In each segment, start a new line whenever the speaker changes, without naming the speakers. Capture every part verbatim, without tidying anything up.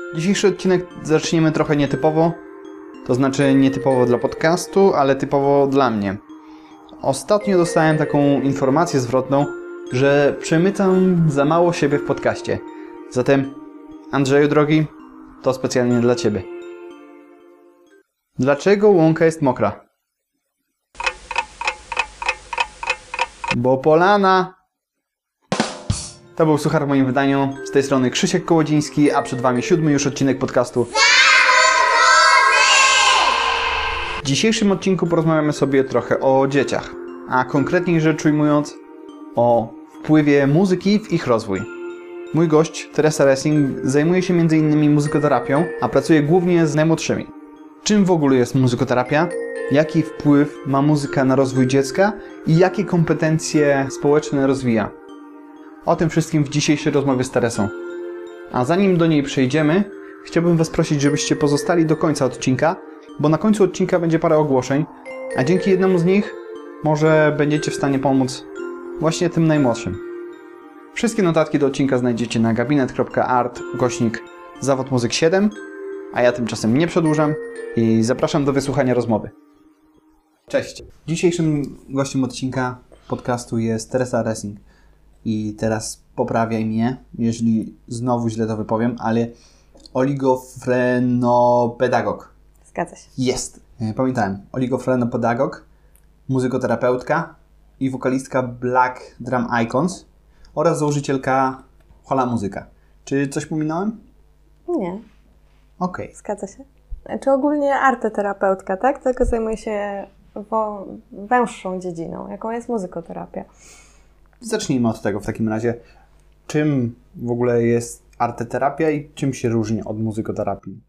Dzisiejszy odcinek zaczniemy trochę nietypowo, to znaczy nietypowo dla podcastu, ale typowo dla mnie. Ostatnio dostałem taką informację zwrotną, że przemycam za mało siebie w podcaście. Zatem, Andrzeju drogi, to specjalnie dla Ciebie. Dlaczego łąka jest mokra? Bo polana! To był Suchar w moim wydaniu. Z tej strony Krzysiek Kołodziński, a przed Wami siódmy już odcinek podcastu. W dzisiejszym odcinku porozmawiamy sobie trochę o dzieciach, a konkretniej rzecz ujmując o wpływie muzyki w ich rozwój. Mój gość, Teresa Ressing, zajmuje się między innymi muzykoterapią, a pracuje głównie z najmłodszymi. Czym w ogóle jest muzykoterapia? Jaki wpływ ma muzyka na rozwój dziecka i jakie kompetencje społeczne rozwija? O tym wszystkim w dzisiejszej rozmowie z Teresą. A zanim do niej przejdziemy, chciałbym Was prosić, żebyście pozostali do końca odcinka, bo na końcu odcinka będzie parę ogłoszeń, a dzięki jednemu z nich może będziecie w stanie pomóc właśnie tym najmłodszym. Wszystkie notatki do odcinka znajdziecie na gabinet kropka art ukośnik zawód muzyk siedem, a ja tymczasem nie przedłużam i zapraszam do wysłuchania rozmowy. Cześć! Dzisiejszym gościem odcinka podcastu jest Teresa Ressing. I teraz poprawiaj mnie, jeżeli znowu źle to wypowiem, ale oligofrenopedagog.
Zgadza się.
Jest. Pamiętałem. Oligofrenopedagog, muzykoterapeutka i wokalistka Black Drum Icons oraz założycielka Hola Muzyka. Czy coś pominąłem?
Nie.
Okej. Okay.
Zgadza się. Czy ogólnie arteterapeutka, tak? Tylko zajmuje się wo- węższą dziedziną, jaką jest muzykoterapia.
Zacznijmy od tego w takim razie. Czym w ogóle jest arteterapia i czym się różni od muzykoterapii?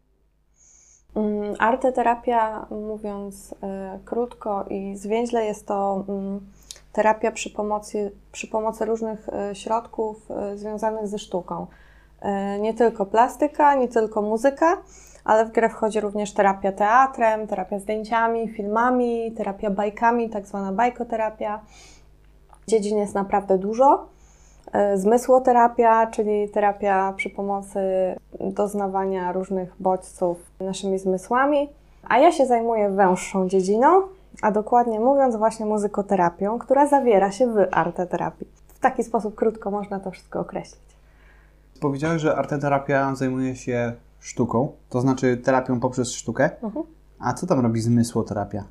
Um, arteterapia, mówiąc y, krótko i zwięźle, jest to um, terapia przy pomocy, przy pomocy różnych y, środków y, związanych ze sztuką. Y, nie tylko plastyka, nie tylko muzyka, ale w grę wchodzi również terapia teatrem, terapia zdjęciami, filmami, terapia bajkami, tak zwana bajkoterapia. Dziedzin jest naprawdę dużo. Zmysłoterapia, czyli terapia przy pomocy doznawania różnych bodźców naszymi zmysłami. A ja się zajmuję węższą dziedziną, a dokładnie mówiąc właśnie muzykoterapią, która zawiera się w arteterapii. W taki sposób krótko można to wszystko określić.
Powiedziałeś, że arteterapia zajmuje się sztuką, to znaczy terapią poprzez sztukę. Mhm. A co tam robi zmysłoterapia?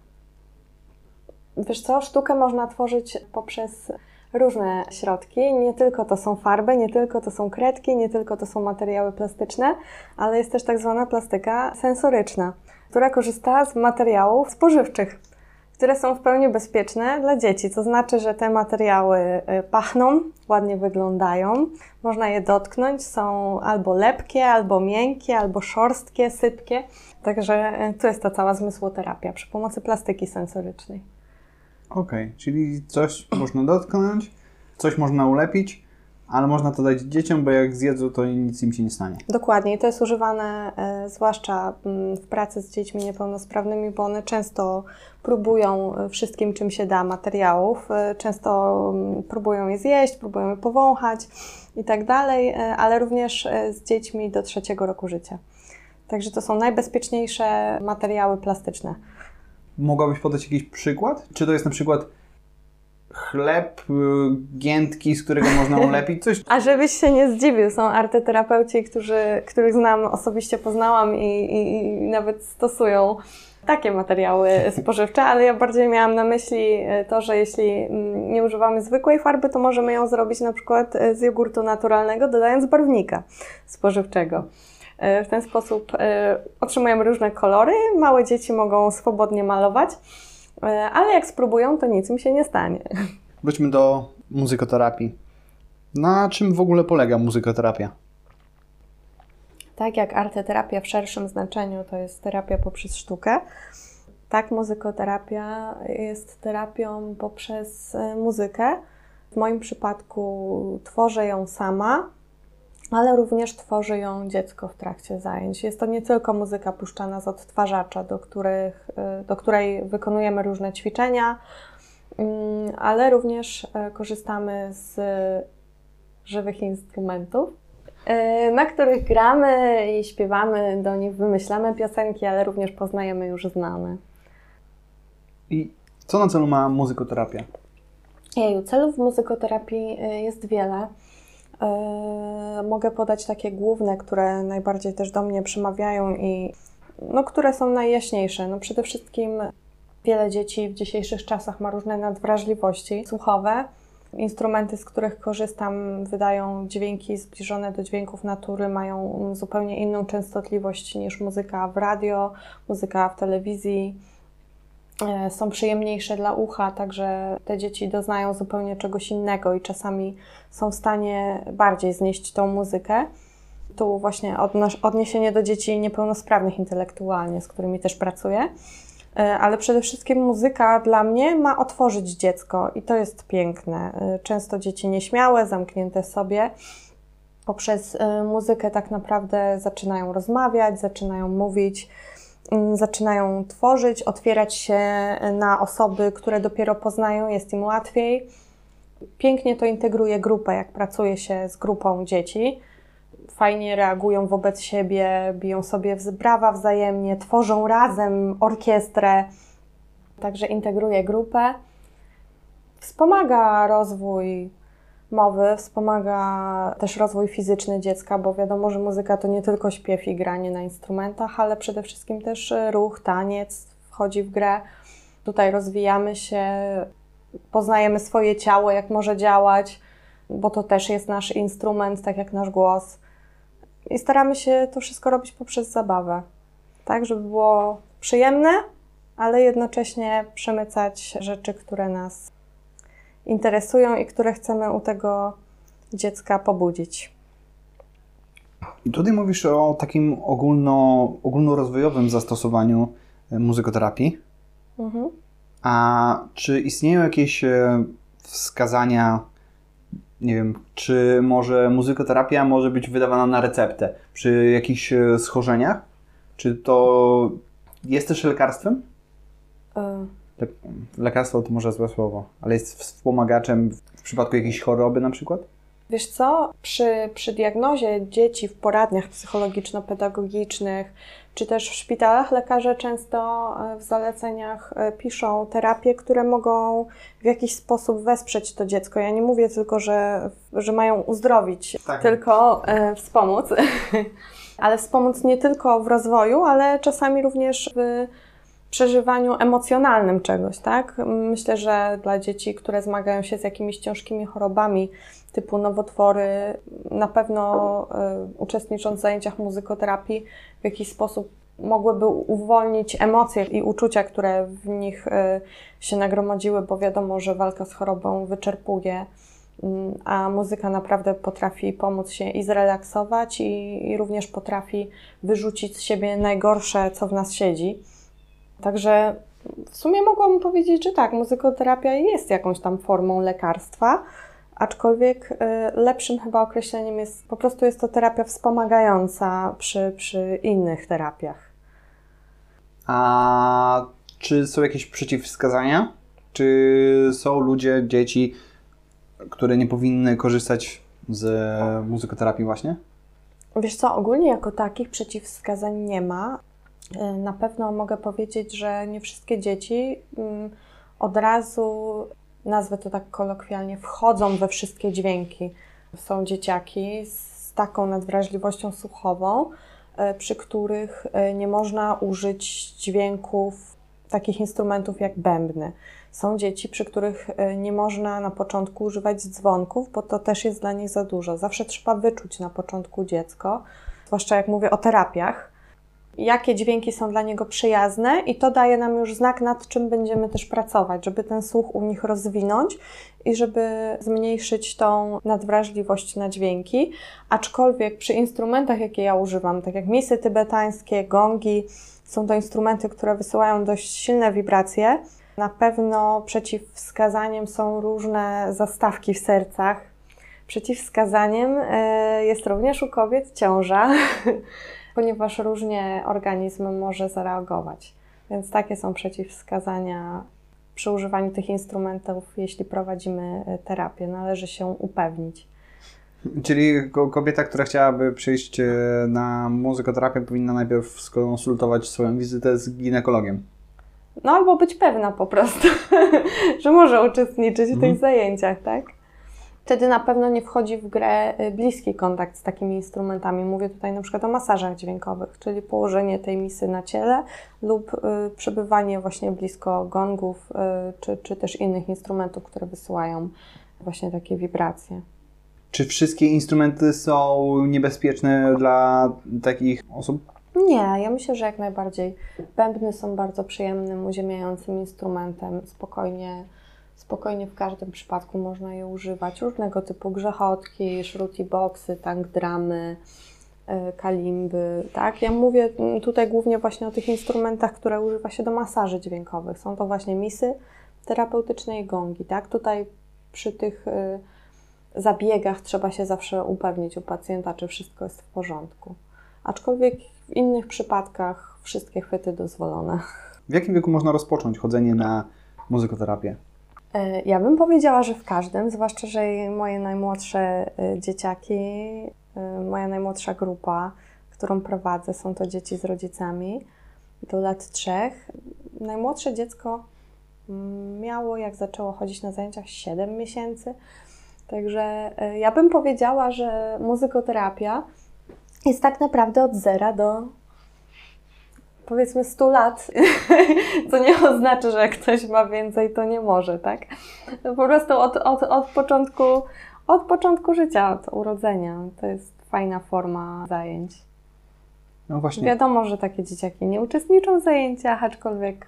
Wiesz co, sztukę można tworzyć poprzez różne środki. Nie tylko to są farby, nie tylko to są kredki, nie tylko to są materiały plastyczne, ale jest też tak zwana plastyka sensoryczna, która korzysta z materiałów spożywczych, które są w pełni bezpieczne dla dzieci. To znaczy, że te materiały pachną, ładnie wyglądają, można je dotknąć, są albo lepkie, albo miękkie, albo szorstkie, sypkie. Także to jest ta cała zmysłoterapia przy pomocy plastyki sensorycznej.
Okej, okay, czyli coś można dotknąć, coś można ulepić, ale można to dać dzieciom, bo jak zjedzą, to nic im się nie stanie.
Dokładnie. I to jest używane e, zwłaszcza w pracy z dziećmi niepełnosprawnymi, bo one często próbują wszystkim, czym się da, materiałów. E, często m, próbują je zjeść, próbują je powąchać i tak dalej, e, ale również e, z dziećmi do trzeciego roku życia. Także to są najbezpieczniejsze materiały plastyczne.
Mogłabyś podać jakiś przykład? Czy to jest na przykład chleb, giętki, z którego można ulepić coś?
A żebyś się nie zdziwił, są arteterapeuci, którzy, których znam, osobiście poznałam i, i, i nawet stosują takie materiały spożywcze, ale ja bardziej miałam na myśli to, że jeśli nie używamy zwykłej farby, to możemy ją zrobić na przykład z jogurtu naturalnego, dodając barwnika spożywczego. W ten sposób otrzymujemy różne kolory, małe dzieci mogą swobodnie malować, ale jak spróbują, to nic im się nie stanie.
Wróćmy do muzykoterapii. Na czym w ogóle polega muzykoterapia?
Tak jak arteterapia w szerszym znaczeniu to jest terapia poprzez sztukę, tak muzykoterapia jest terapią poprzez muzykę. W moim przypadku tworzę ją sama, ale również tworzy ją dziecko w trakcie zajęć. Jest to nie tylko muzyka puszczana z odtwarzacza, do, których, do której wykonujemy różne ćwiczenia, ale również korzystamy z żywych instrumentów. na których gramy i śpiewamy do nich, wymyślamy piosenki, ale również poznajemy już znane.
I co na celu ma muzykoterapia?
Jeju, celów muzykoterapii jest wiele. Mogę podać takie główne, które najbardziej też do mnie przemawiają i no, które są najjaśniejsze. No, przede wszystkim wiele dzieci w dzisiejszych czasach ma różne nadwrażliwości słuchowe. Instrumenty, z których korzystam, wydają dźwięki zbliżone do dźwięków natury, mają zupełnie inną częstotliwość niż muzyka w radio, muzyka w telewizji. Są przyjemniejsze dla ucha, także te dzieci doznają zupełnie czegoś innego i czasami są w stanie bardziej znieść tą muzykę. Tu właśnie odniesienie do dzieci niepełnosprawnych intelektualnie, z którymi też pracuję. Ale przede wszystkim muzyka dla mnie ma otworzyć dziecko i to jest piękne. Często dzieci nieśmiałe, zamknięte sobie, poprzez muzykę tak naprawdę zaczynają rozmawiać, zaczynają mówić, zaczynają tworzyć, otwierać się na osoby, które dopiero poznają, jest im łatwiej. Pięknie to integruje grupę, jak pracuje się z grupą dzieci. Fajnie reagują wobec siebie, biją sobie brawa wzajemnie, tworzą razem orkiestrę, także integruje grupę. Wspomaga rozwój mowy, wspomaga też rozwój fizyczny dziecka, bo wiadomo, że muzyka to nie tylko śpiew i granie na instrumentach, ale przede wszystkim też ruch, taniec wchodzi w grę. Tutaj rozwijamy się, poznajemy swoje ciało, jak może działać, bo to też jest nasz instrument, tak jak nasz głos. I staramy się to wszystko robić poprzez zabawę, tak, żeby było przyjemne, ale jednocześnie przemycać rzeczy, które nas interesują i które chcemy u tego dziecka pobudzić.
I tutaj mówisz o takim ogólno, ogólnorozwojowym zastosowaniu muzykoterapii. Mhm. A czy istnieją jakieś wskazania, nie wiem, czy może muzykoterapia może być wydawana na receptę przy jakichś schorzeniach? Czy to jest też lekarstwem? Y Lekarstwo to może złe słowo, ale jest wspomagaczem w przypadku jakiejś choroby na przykład?
Wiesz co, przy, przy diagnozie dzieci w poradniach psychologiczno-pedagogicznych, czy też w szpitalach lekarze często w zaleceniach piszą terapie, które mogą w jakiś sposób wesprzeć to dziecko. Ja nie mówię tylko, że, że mają uzdrowić, tak, tylko e, wspomóc, ale wspomóc nie tylko w rozwoju, ale czasami również w przeżywaniu emocjonalnym czegoś, tak? Myślę, że dla dzieci, które zmagają się z jakimiś ciężkimi chorobami typu nowotwory, na pewno y, uczestnicząc w zajęciach muzykoterapii w jakiś sposób mogłyby uwolnić emocje i uczucia, które w nich y, się nagromadziły, bo wiadomo, że walka z chorobą wyczerpuje, y, a muzyka naprawdę potrafi pomóc się i zrelaksować i, i również potrafi wyrzucić z siebie najgorsze, co w nas siedzi. Także w sumie mogłabym powiedzieć, że tak, muzykoterapia jest jakąś tam formą lekarstwa, aczkolwiek y, lepszym chyba określeniem jest, po prostu jest to terapia wspomagająca przy, przy innych terapiach.
A czy są jakieś przeciwwskazania? Czy są ludzie, dzieci, które nie powinny korzystać z muzykoterapii właśnie?
Wiesz co, ogólnie jako takich przeciwwskazań nie ma. Na pewno mogę powiedzieć, że nie wszystkie dzieci od razu, nazwę to tak kolokwialnie, wchodzą we wszystkie dźwięki. Są dzieciaki z taką nadwrażliwością słuchową, przy których nie można użyć dźwięków, takich instrumentów jak bębny. Są dzieci, przy których nie można na początku używać dzwonków, bo to też jest dla nich za dużo. Zawsze trzeba wyczuć na początku dziecko, zwłaszcza jak mówię o terapiach, jakie dźwięki są dla niego przyjazne i to daje nam już znak, nad czym będziemy też pracować, żeby ten słuch u nich rozwinąć i żeby zmniejszyć tą nadwrażliwość na dźwięki. Aczkolwiek przy instrumentach, jakie ja używam, tak jak misy tybetańskie, gongi, są to instrumenty, które wysyłają dość silne wibracje. Na pewno przeciwwskazaniem są różne zastawki w sercach. Przeciwwskazaniem jest również u kobiet ciąża, ponieważ różnie organizm może zareagować. Więc takie są przeciwwskazania przy używaniu tych instrumentów, jeśli prowadzimy terapię. Należy się upewnić.
Czyli ko- kobieta, która chciałaby przyjść e, na muzykoterapię, powinna najpierw skonsultować swoją wizytę z ginekologiem.
No albo być pewna po prostu, że może uczestniczyć w
Mhm.
tych zajęciach, tak? Wtedy na pewno nie wchodzi w grę bliski kontakt z takimi instrumentami. Mówię tutaj na przykład o masażach dźwiękowych, czyli położenie tej misy na ciele lub y, przebywanie właśnie blisko gongów y, czy, czy też innych instrumentów, które wysyłają właśnie takie wibracje.
Czy wszystkie instrumenty są niebezpieczne dla takich osób?
Nie, ja myślę, że jak najbardziej. Bębny są bardzo przyjemnym, uziemiającym instrumentem. Spokojnie, spokojnie w każdym przypadku można je używać. Różnego typu grzechotki, shruti boxy, tank dramy, yy, kalimby. Tak? Ja mówię tutaj głównie właśnie o tych instrumentach, które używa się do masaży dźwiękowych. Są to właśnie misy terapeutyczne i gongi. Tak? Tutaj przy tych yy, zabiegach trzeba się zawsze upewnić u pacjenta, czy wszystko jest w porządku. Aczkolwiek w innych przypadkach wszystkie chwyty dozwolone.
W jakim wieku można rozpocząć chodzenie na muzykoterapię?
Ja bym powiedziała, że w każdym, zwłaszcza, że moje najmłodsze dzieciaki, moja najmłodsza grupa, którą prowadzę, są to dzieci z rodzicami do lat trzech. Najmłodsze dziecko miało, jak zaczęło chodzić na zajęciach, siedem miesięcy. Także ja bym powiedziała, że muzykoterapia jest tak naprawdę od zera do powiedzmy stu lat, co nie oznacza, że jak ktoś ma więcej, to nie może, tak? No po prostu od, od, od, początku, od początku życia, od urodzenia. To jest fajna forma zajęć.
No właśnie.
Wiadomo, że takie dzieciaki nie uczestniczą w zajęciach, aczkolwiek...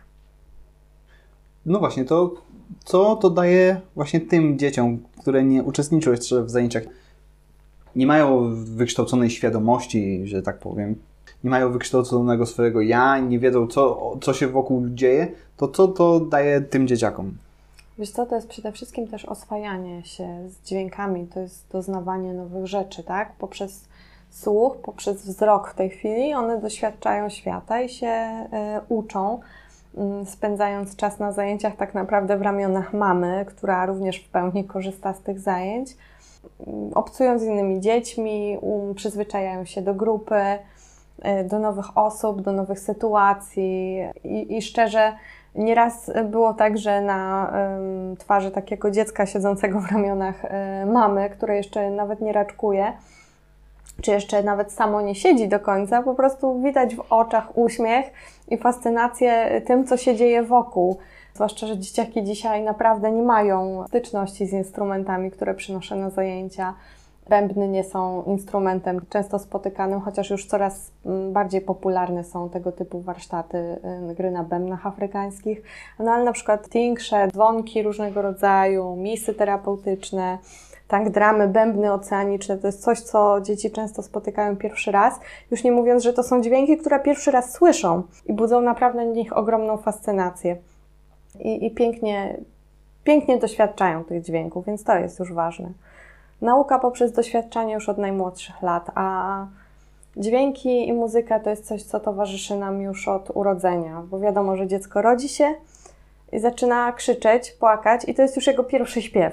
No właśnie, to co to daje właśnie tym dzieciom, które nie uczestniczą jeszcze w zajęciach, nie mają wykształconej świadomości, że tak powiem, nie mają wykształconego swojego ja, nie wiedzą, co, co się wokół dzieje, to co to daje tym dzieciakom?
Wiesz co, to jest przede wszystkim też oswajanie się z dźwiękami, to jest doznawanie nowych rzeczy, tak? Poprzez słuch, poprzez wzrok w tej chwili one doświadczają świata i się y, uczą, y, spędzając czas na zajęciach tak naprawdę w ramionach mamy, która również w pełni korzysta z tych zajęć. Obcują z innymi dziećmi, um, przyzwyczajają się do grupy, do nowych osób, do nowych sytuacji i, i szczerze nieraz było tak, że na um, twarzy takiego dziecka siedzącego w ramionach um, mamy, które jeszcze nawet nie raczkuje, czy jeszcze nawet samo nie siedzi do końca, po prostu widać w oczach uśmiech i fascynację tym, co się dzieje wokół. Zwłaszcza, że dzieciaki dzisiaj naprawdę nie mają styczności z instrumentami, które przynoszę na zajęcia. Bębny nie są instrumentem często spotykanym, chociaż już coraz bardziej popularne są tego typu warsztaty, gry na bębnach afrykańskich. No ale na przykład tinksze, dzwonki różnego rodzaju, misy terapeutyczne, tank dramy, bębny oceaniczne, to jest coś, co dzieci często spotykają pierwszy raz. Już nie mówiąc, że to są dźwięki, które pierwszy raz słyszą i budzą naprawdę w nich ogromną fascynację. I, i pięknie, pięknie doświadczają tych dźwięków, więc to jest już ważne. Nauka poprzez doświadczanie już od najmłodszych lat, a dźwięki i muzyka to jest coś, co towarzyszy nam już od urodzenia, bo wiadomo, że dziecko rodzi się i zaczyna krzyczeć, płakać i to jest już jego pierwszy śpiew.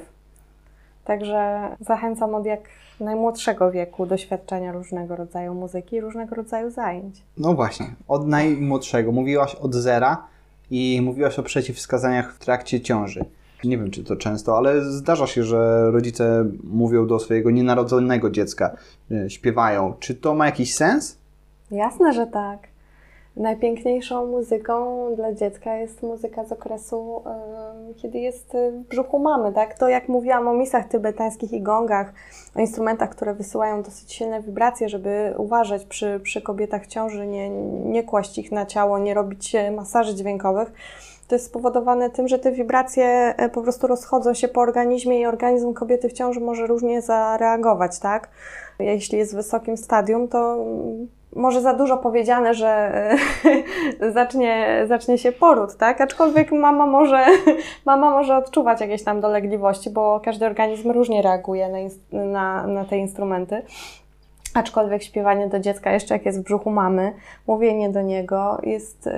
Także zachęcam od jak najmłodszego wieku doświadczenia różnego rodzaju muzyki i różnego rodzaju zajęć.
No właśnie, od najmłodszego. Mówiłaś od zera i mówiłaś o przeciwwskazaniach w trakcie ciąży. Nie wiem, czy to często, ale zdarza się, że rodzice mówią do swojego nienarodzonego dziecka, śpiewają. Czy to ma jakiś sens?
Jasne, że tak. Najpiękniejszą muzyką dla dziecka jest muzyka z okresu, yy, kiedy jest w brzuchu mamy, tak? To jak mówiłam o misach tybetańskich i gongach, o instrumentach, które wysyłają dosyć silne wibracje, żeby uważać przy, przy kobietach w ciąży, nie, nie kłaść ich na ciało, nie robić masaży dźwiękowych. To jest spowodowane tym, że te wibracje po prostu rozchodzą się po organizmie i organizm kobiety w ciąży może różnie zareagować, tak? Jeśli jest w wysokim stadium, to może za dużo powiedziane, że zacznie, zacznie się poród, tak? Aczkolwiek mama może, mama może odczuwać jakieś tam dolegliwości, bo każdy organizm różnie reaguje na, na, na te instrumenty. Aczkolwiek śpiewanie do dziecka, jeszcze jak jest w brzuchu mamy, mówienie do niego jest,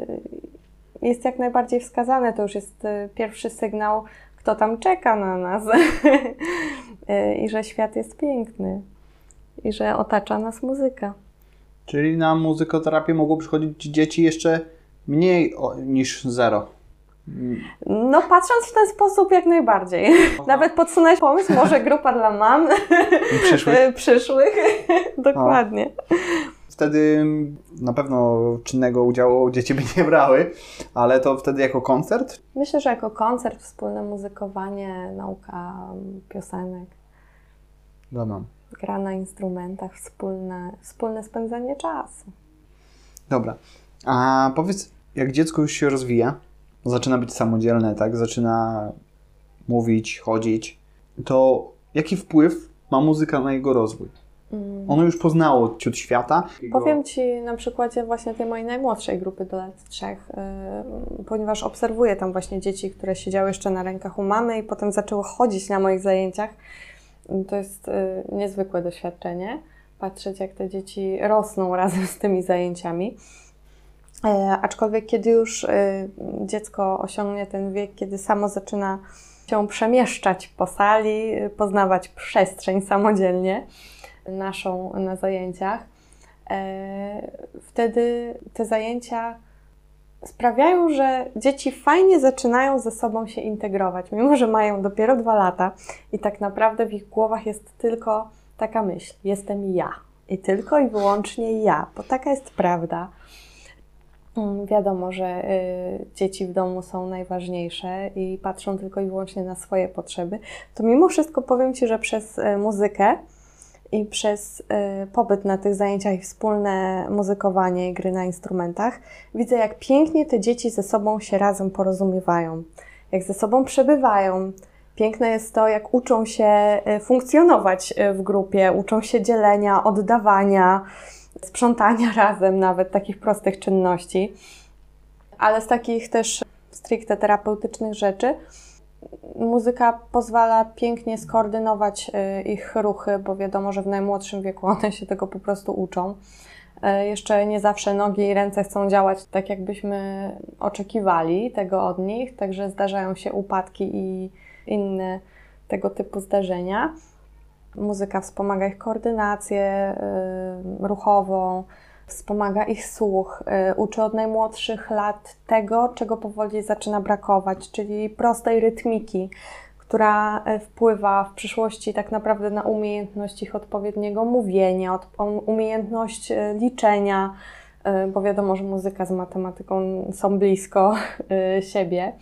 jest jak najbardziej wskazane. To już jest pierwszy sygnał, kto tam czeka na nas. i że świat jest piękny i że otacza nas muzyka.
Czyli na muzykoterapię mogło przychodzić dzieci jeszcze mniej o, niż zero.
No patrząc w ten sposób jak najbardziej. Aha. Nawet podsunąć pomysł, może grupa dla mam.
I przyszłych.
przyszłych. Dokładnie.
O. Wtedy na pewno czynnego udziału dzieci by nie brały, ale to wtedy jako koncert?
Myślę, że jako koncert, wspólne muzykowanie, nauka piosenek.
Dobra.
Gra na instrumentach, wspólne, wspólne spędzanie czasu.
Dobra. A powiedz, jak dziecko już się rozwija, zaczyna być samodzielne, tak? Zaczyna mówić, chodzić, to jaki wpływ ma muzyka na jego rozwój? Mm. Ono już poznało ciut świata.
Powiem Ci na przykładzie właśnie tej mojej najmłodszej grupy do lat trzech, yy, ponieważ obserwuję tam właśnie dzieci, które siedziały jeszcze na rękach u mamy i potem zaczęły chodzić na moich zajęciach. To jest yy, niezwykłe doświadczenie, patrzeć jak te dzieci rosną razem z tymi zajęciami. E, aczkolwiek kiedy już e, dziecko osiągnie ten wiek, kiedy samo zaczyna się przemieszczać po sali, poznawać przestrzeń samodzielnie naszą na zajęciach, e, wtedy te zajęcia sprawiają, że dzieci fajnie zaczynają ze sobą się integrować, mimo że mają dopiero dwa lata i tak naprawdę w ich głowach jest tylko taka myśl, jestem ja i tylko i wyłącznie ja, bo taka jest prawda. Wiadomo, że y, dzieci w domu są najważniejsze i patrzą tylko i wyłącznie na swoje potrzeby, to mimo wszystko powiem Ci, że przez y, muzykę i przez y, pobyt na tych zajęciach i wspólne muzykowanie i gry na instrumentach widzę, jak pięknie te dzieci ze sobą się razem porozumiewają, jak ze sobą przebywają. Piękne jest to, jak uczą się y, funkcjonować y, w grupie, uczą się dzielenia, oddawania, sprzątania razem, nawet takich prostych czynności. Ale z takich też stricte terapeutycznych rzeczy muzyka pozwala pięknie skoordynować ich ruchy, bo wiadomo, że w najmłodszym wieku one się tego po prostu uczą. Jeszcze nie zawsze nogi i ręce chcą działać tak, jakbyśmy oczekiwali tego od nich, także zdarzają się upadki i inne tego typu zdarzenia. Muzyka wspomaga ich koordynację y, ruchową, wspomaga ich słuch, y, uczy od najmłodszych lat tego, czego powoli zaczyna brakować, czyli prostej rytmiki, która wpływa w przyszłości tak naprawdę na umiejętność ich odpowiedniego mówienia, od, umiejętność y, liczenia, y, bo wiadomo, że muzyka z matematyką są blisko y, siebie.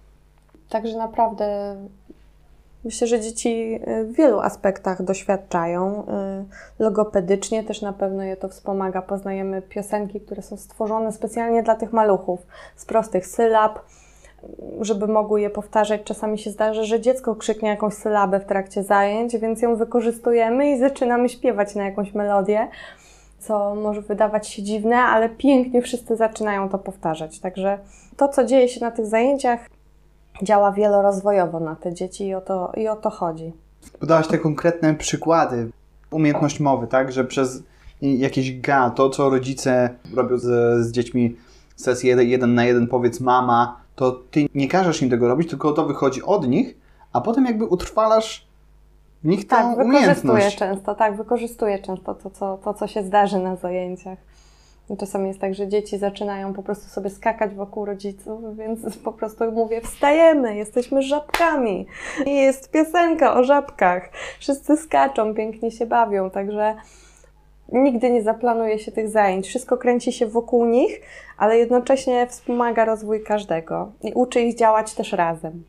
Także naprawdę myślę, że dzieci w wielu aspektach doświadczają. Logopedycznie też na pewno je to wspomaga. Poznajemy piosenki, które są stworzone specjalnie dla tych maluchów, z prostych sylab, żeby mogły je powtarzać. Czasami się zdarzy, że dziecko krzyknie jakąś sylabę w trakcie zajęć, więc ją wykorzystujemy i zaczynamy śpiewać na jakąś melodię, co może wydawać się dziwne, ale pięknie wszyscy zaczynają to powtarzać. Także to, co dzieje się na tych zajęciach, działa wielorozwojowo na te dzieci i o to, i o to chodzi.
Podałaś te konkretne przykłady. Umiejętność mowy, tak? Że przez jakieś ga, to co rodzice robią z, z dziećmi sesję jeden, jeden na jeden, powiedz mama, to ty nie każesz im tego robić, tylko to wychodzi od nich, a potem jakby utrwalasz w nich tę
tak,
umiejętność.
Wykorzystuję często, tak, wykorzystuję często to co, to, co się zdarzy na zajęciach. Czasami jest tak, że dzieci zaczynają po prostu sobie skakać wokół rodziców, więc po prostu mówię, wstajemy, jesteśmy żabkami. I jest piosenka o żabkach. Wszyscy skaczą, pięknie się bawią, także nigdy nie zaplanuje się tych zajęć. Wszystko kręci się wokół nich, ale jednocześnie wspomaga rozwój każdego i uczy ich działać też razem.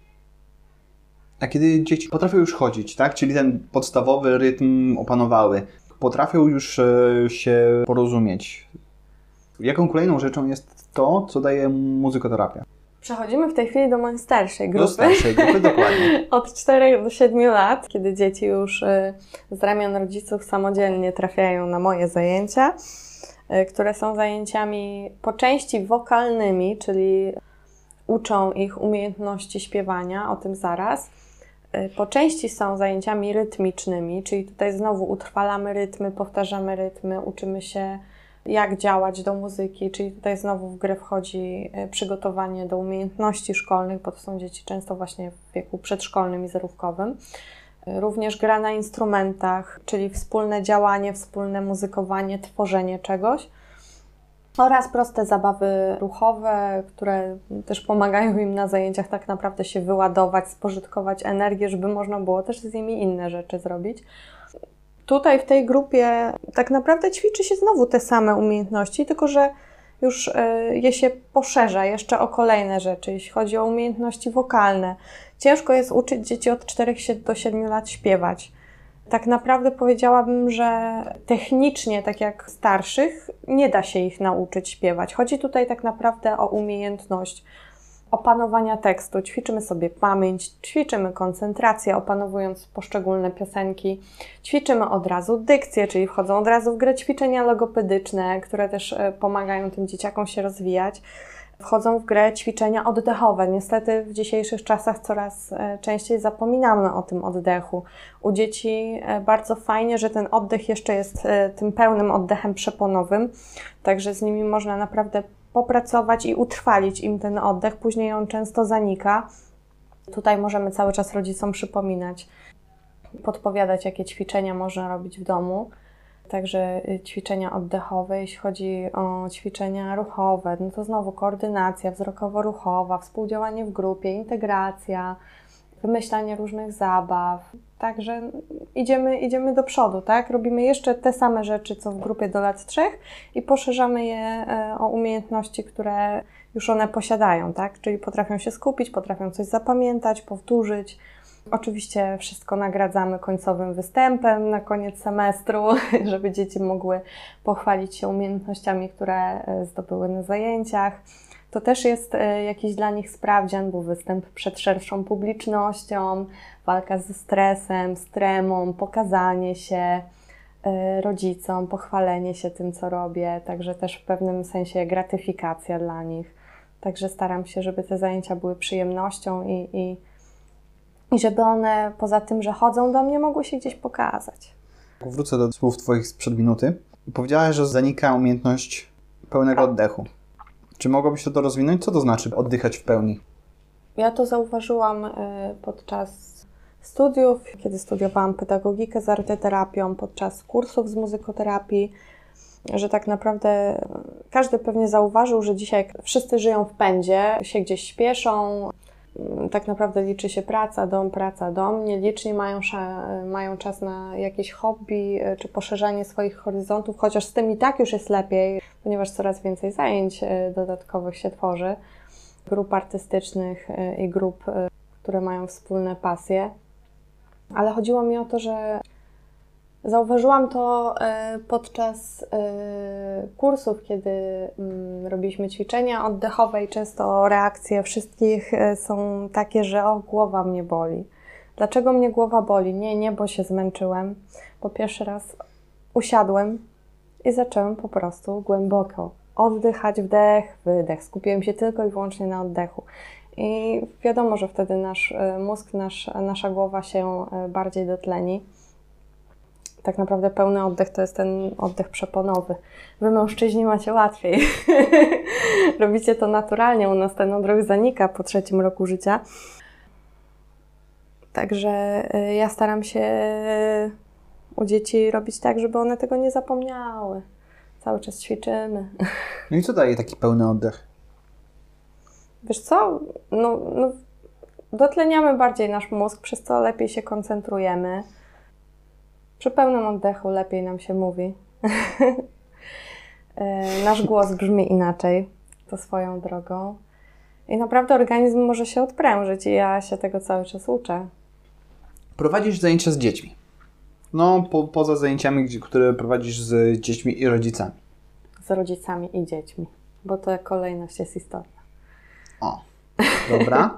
A kiedy dzieci potrafią już chodzić, tak? Czyli ten podstawowy rytm opanowały, potrafią już e, się porozumieć. Jaką kolejną rzeczą jest to, co daje muzykoterapia?
Przechodzimy w tej chwili do mojej starszej grupy.
Do starszej grupy, dokładnie.
Od czterech do siedmiu lat, kiedy dzieci już y, z ramion rodziców samodzielnie trafiają na moje zajęcia, y, które są zajęciami po części wokalnymi, czyli uczą ich umiejętności śpiewania, o tym zaraz. Y, po części są zajęciami rytmicznymi, czyli tutaj znowu utrwalamy rytmy, powtarzamy rytmy, uczymy się jak działać do muzyki, czyli tutaj znowu w grę wchodzi przygotowanie do umiejętności szkolnych, bo to są dzieci często właśnie w wieku przedszkolnym i zerówkowym. Również gra na instrumentach, czyli wspólne działanie, wspólne muzykowanie, tworzenie czegoś. Oraz proste zabawy ruchowe, które też pomagają im na zajęciach tak naprawdę się wyładować, spożytkować energię, żeby można było też z nimi inne rzeczy zrobić. Tutaj w tej grupie tak naprawdę ćwiczy się znowu te same umiejętności, tylko że już je się poszerza jeszcze o kolejne rzeczy, jeśli chodzi o umiejętności wokalne. Ciężko jest uczyć dzieci od czterech do siedmiu lat śpiewać. Tak naprawdę powiedziałabym, że technicznie, tak jak starszych, nie da się ich nauczyć śpiewać. Chodzi tutaj tak naprawdę o umiejętność opanowania tekstu. Ćwiczymy sobie pamięć, ćwiczymy koncentrację, opanowując poszczególne piosenki. Ćwiczymy od razu dykcję, czyli wchodzą od razu w grę ćwiczenia logopedyczne, które też pomagają tym dzieciakom się rozwijać. Wchodzą w grę ćwiczenia oddechowe. Niestety w dzisiejszych czasach coraz częściej zapominamy o tym oddechu. U dzieci bardzo fajnie, że ten oddech jeszcze jest tym pełnym oddechem przeponowym, także z nimi można naprawdę popracować i utrwalić im ten oddech. Później on często zanika. Tutaj możemy cały czas rodzicom przypominać, podpowiadać, jakie ćwiczenia można robić w domu. Także ćwiczenia oddechowe, jeśli chodzi o ćwiczenia ruchowe, no to znowu koordynacja wzrokowo-ruchowa, współdziałanie w grupie, integracja, wymyślanie różnych zabaw. Także idziemy, idziemy do przodu, tak? Robimy jeszcze te same rzeczy, co w grupie do lat trzech i poszerzamy je o umiejętności, które już one posiadają, tak? Czyli potrafią się skupić, potrafią coś zapamiętać, powtórzyć. Oczywiście wszystko nagradzamy końcowym występem na koniec semestru, żeby dzieci mogły pochwalić się umiejętnościami, które zdobyły na zajęciach. To też jest jakiś dla nich sprawdzian, bo występ przed szerszą publicznością, walka ze stresem, z tremą, pokazanie się rodzicom, pochwalenie się tym, co robię, także też w pewnym sensie gratyfikacja dla nich. Także staram się, żeby te zajęcia były przyjemnością i, i I żeby one, poza tym, że chodzą do mnie, mogły się gdzieś pokazać.
Wrócę do słów Twoich sprzed minuty. Powiedziałaś, że zanika umiejętność pełnego oddechu. Czy mogłabyś to rozwinąć? Co to znaczy oddychać w pełni?
Ja to zauważyłam podczas studiów, kiedy studiowałam pedagogikę z arteterapią, podczas kursów z muzykoterapii, że tak naprawdę każdy pewnie zauważył, że dzisiaj wszyscy żyją w pędzie, się gdzieś śpieszą. Tak naprawdę liczy się praca, dom, praca, dom. Nieliczni mają, mają czas na jakieś hobby czy poszerzanie swoich horyzontów, chociaż z tym i tak już jest lepiej, ponieważ coraz więcej zajęć dodatkowych się tworzy, grup artystycznych i grup, które mają wspólne pasje. Ale chodziło mi o to, że zauważyłam to podczas kursów, kiedy robiliśmy ćwiczenia oddechowe i często reakcje wszystkich są takie, że o, głowa mnie boli. Dlaczego mnie głowa boli? Nie, nie, bo się zmęczyłem, bo pierwszy raz usiadłem i zacząłem po prostu głęboko oddychać, wdech, wydech. Skupiłem się tylko i wyłącznie na oddechu. I wiadomo, że wtedy nasz mózg, nasz, nasza głowa się bardziej dotleni. Tak naprawdę pełny oddech to jest ten oddech przeponowy. Wy mężczyźni macie łatwiej. Robicie to naturalnie, u nas ten odruch zanika po trzecim roku życia. Także ja staram się u dzieci robić tak, żeby one tego nie zapomniały. Cały czas ćwiczymy.
No i co daje taki pełny oddech?
Wiesz co? No, no, dotleniamy bardziej nasz mózg, przez co lepiej się koncentrujemy. Przy pełnym oddechu lepiej nam się mówi. Nasz głos brzmi inaczej, to swoją drogą. I naprawdę organizm może się odprężyć i ja się tego cały czas uczę.
Prowadzisz zajęcia z dziećmi. No, po, poza zajęciami, które prowadzisz z dziećmi i rodzicami.
Z rodzicami i dziećmi, bo ta kolejność jest istotna.
O, dobra.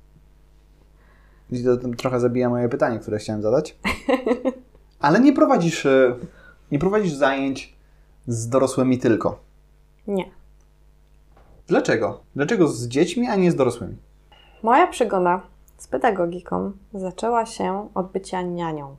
I to trochę zabija moje pytanie, które chciałem zadać. Ale nie prowadzisz, nie prowadzisz zajęć z dorosłymi tylko.
Nie.
Dlaczego? Dlaczego z dziećmi, a nie z dorosłymi?
Moja przygoda z pedagogiką zaczęła się od bycia nianią.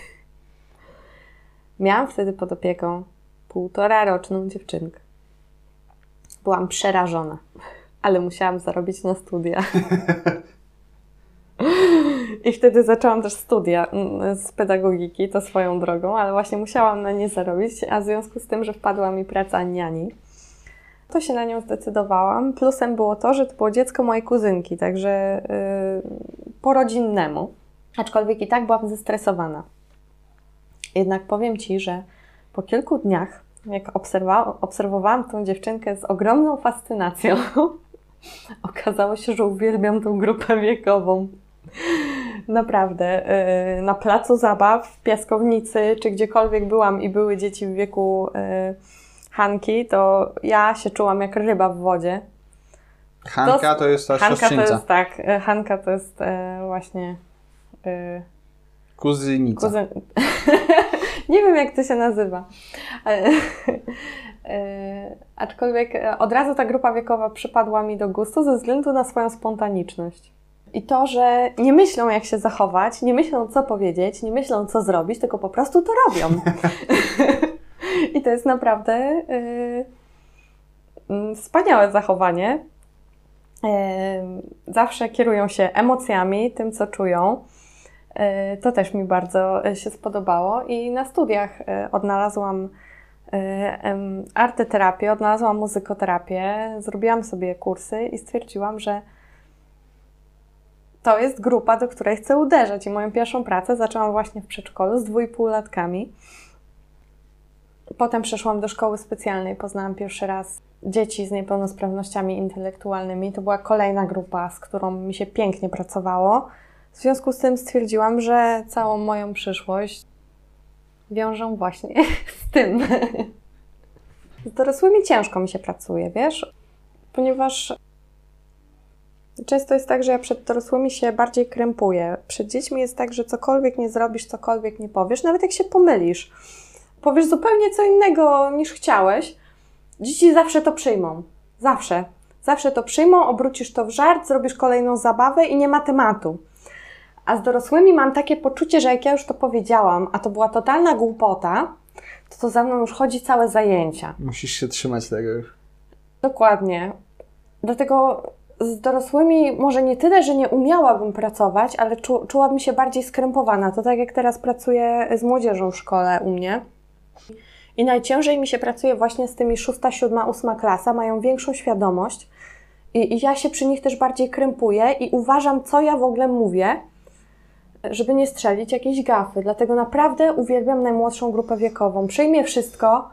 Miałam wtedy pod opieką półtora roczną dziewczynkę. Byłam przerażona, ale musiałam zarobić na studia. I wtedy zaczęłam też studia z pedagogiki, to swoją drogą, ale właśnie musiałam na nie zarobić, a w związku z tym, że wpadła mi praca niani, to się na nią zdecydowałam. Plusem było to, że to było dziecko mojej kuzynki, także yy, po rodzinnemu. Aczkolwiek i tak byłam zestresowana. Jednak powiem Ci, że po kilku dniach, jak obserwa- obserwowałam tą dziewczynkę z ogromną fascynacją, okazało się, że uwielbiam tą grupę wiekową. Naprawdę. Yy, na placu zabaw, w piaskownicy, czy gdziekolwiek byłam i były dzieci w wieku yy, Hanki, to ja się czułam jak ryba w wodzie.
Hanka to, to jest ta
Hanka
siostrzeńca.
to jest, tak, Hanka to jest e, właśnie e,
kuzynica.
Kuzyn... Nie wiem, jak to się nazywa. E, e, aczkolwiek od razu ta grupa wiekowa przypadła mi do gustu ze względu na swoją spontaniczność. I to, że nie myślą, jak się zachować, nie myślą, co powiedzieć, nie myślą, co zrobić, tylko po prostu to robią. I to jest naprawdę yy, wspaniałe zachowanie. Yy, zawsze kierują się emocjami, tym, co czują. Yy, to też mi bardzo się spodobało. I na studiach yy, odnalazłam yy, yy, arteterapię, odnalazłam muzykoterapię, zrobiłam sobie kursy i stwierdziłam, że to jest grupa, do której chcę uderzać. I moją pierwszą pracę zaczęłam właśnie w przedszkolu z dwójpółlatkami. Potem przeszłam do szkoły specjalnej, poznałam pierwszy raz dzieci z niepełnosprawnościami intelektualnymi. To była kolejna grupa, z którą mi się pięknie pracowało. W związku z tym stwierdziłam, że całą moją przyszłość wiążę właśnie z tym. Z dorosłymi ciężko mi się pracuje, wiesz? Ponieważ często jest tak, że ja przed dorosłymi się bardziej krępuję. Przed dziećmi jest tak, że cokolwiek nie zrobisz, cokolwiek nie powiesz, nawet jak się pomylisz, powiesz zupełnie co innego niż chciałeś, dzieci zawsze to przyjmą. Zawsze. Zawsze to przyjmą, obrócisz to w żart, zrobisz kolejną zabawę i nie ma tematu. A z dorosłymi mam takie poczucie, że jak ja już to powiedziałam, a to była totalna głupota, to to za mną już chodzi całe zajęcia.
Musisz się trzymać tego już.
Dokładnie. Dlatego z dorosłymi może nie tyle, że nie umiałabym pracować, ale czu, czułabym się bardziej skrępowana. To tak jak teraz pracuję z młodzieżą w szkole u mnie. I najciężej mi się pracuje właśnie z tymi szósta, siódma, ósma klasa. Mają większą świadomość i, i ja się przy nich też bardziej krępuję i uważam, co ja w ogóle mówię, żeby nie strzelić jakiejś gafy. Dlatego naprawdę uwielbiam najmłodszą grupę wiekową. Przyjmie wszystko.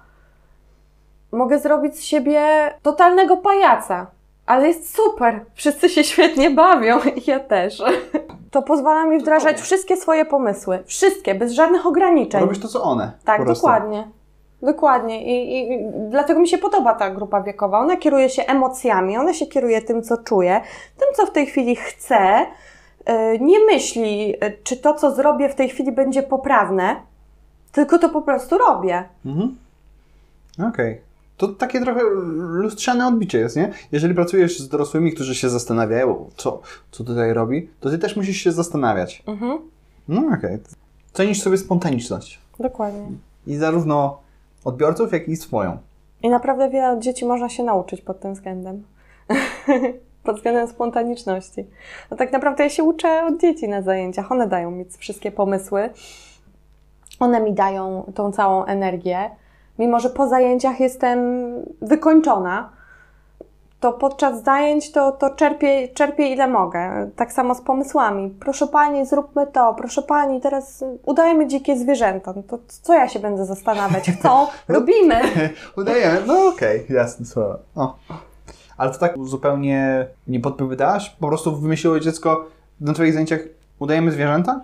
Mogę zrobić z siebie totalnego pajaca. Ale jest super. Wszyscy się świetnie bawią i ja też. To pozwala mi wdrażać wszystkie swoje pomysły. Wszystkie, bez żadnych ograniczeń.
Robisz to, co one.
Tak, dokładnie. Dokładnie. I, I dlatego mi się podoba ta grupa wiekowa. Ona kieruje się emocjami, ona się kieruje tym, co czuje, tym, co w tej chwili chce. Nie myśli, czy to, co zrobię w tej chwili będzie poprawne, tylko to po prostu robię.
Mhm. Okej. Okay. To takie trochę lustrzane odbicie jest, nie? Jeżeli pracujesz z dorosłymi, którzy się zastanawiają, co, co tutaj robi, to ty też musisz się zastanawiać. Mhm. No okej. Okay. Cenisz sobie spontaniczność.
Dokładnie.
I zarówno odbiorców, jak i swoją.
I naprawdę wiele od dzieci można się nauczyć pod tym względem. Pod względem spontaniczności. No tak naprawdę ja się uczę od dzieci na zajęciach. One dają mi wszystkie pomysły. One mi dają tą całą energię. Mimo że po zajęciach jestem wykończona, to podczas zajęć to, to czerpię, czerpię ile mogę. Tak samo z pomysłami. Proszę Pani, zróbmy to. Proszę Pani, teraz udajemy dzikie zwierzęta. No to co ja się będę zastanawiać? Chcą? Robimy.
Udajemy. No okej, okay. Jasne słowa. O. Ale to tak zupełnie nie podpowiadałaś? Po prostu wymyśliło dziecko na Twoich zajęciach udajemy zwierzęta?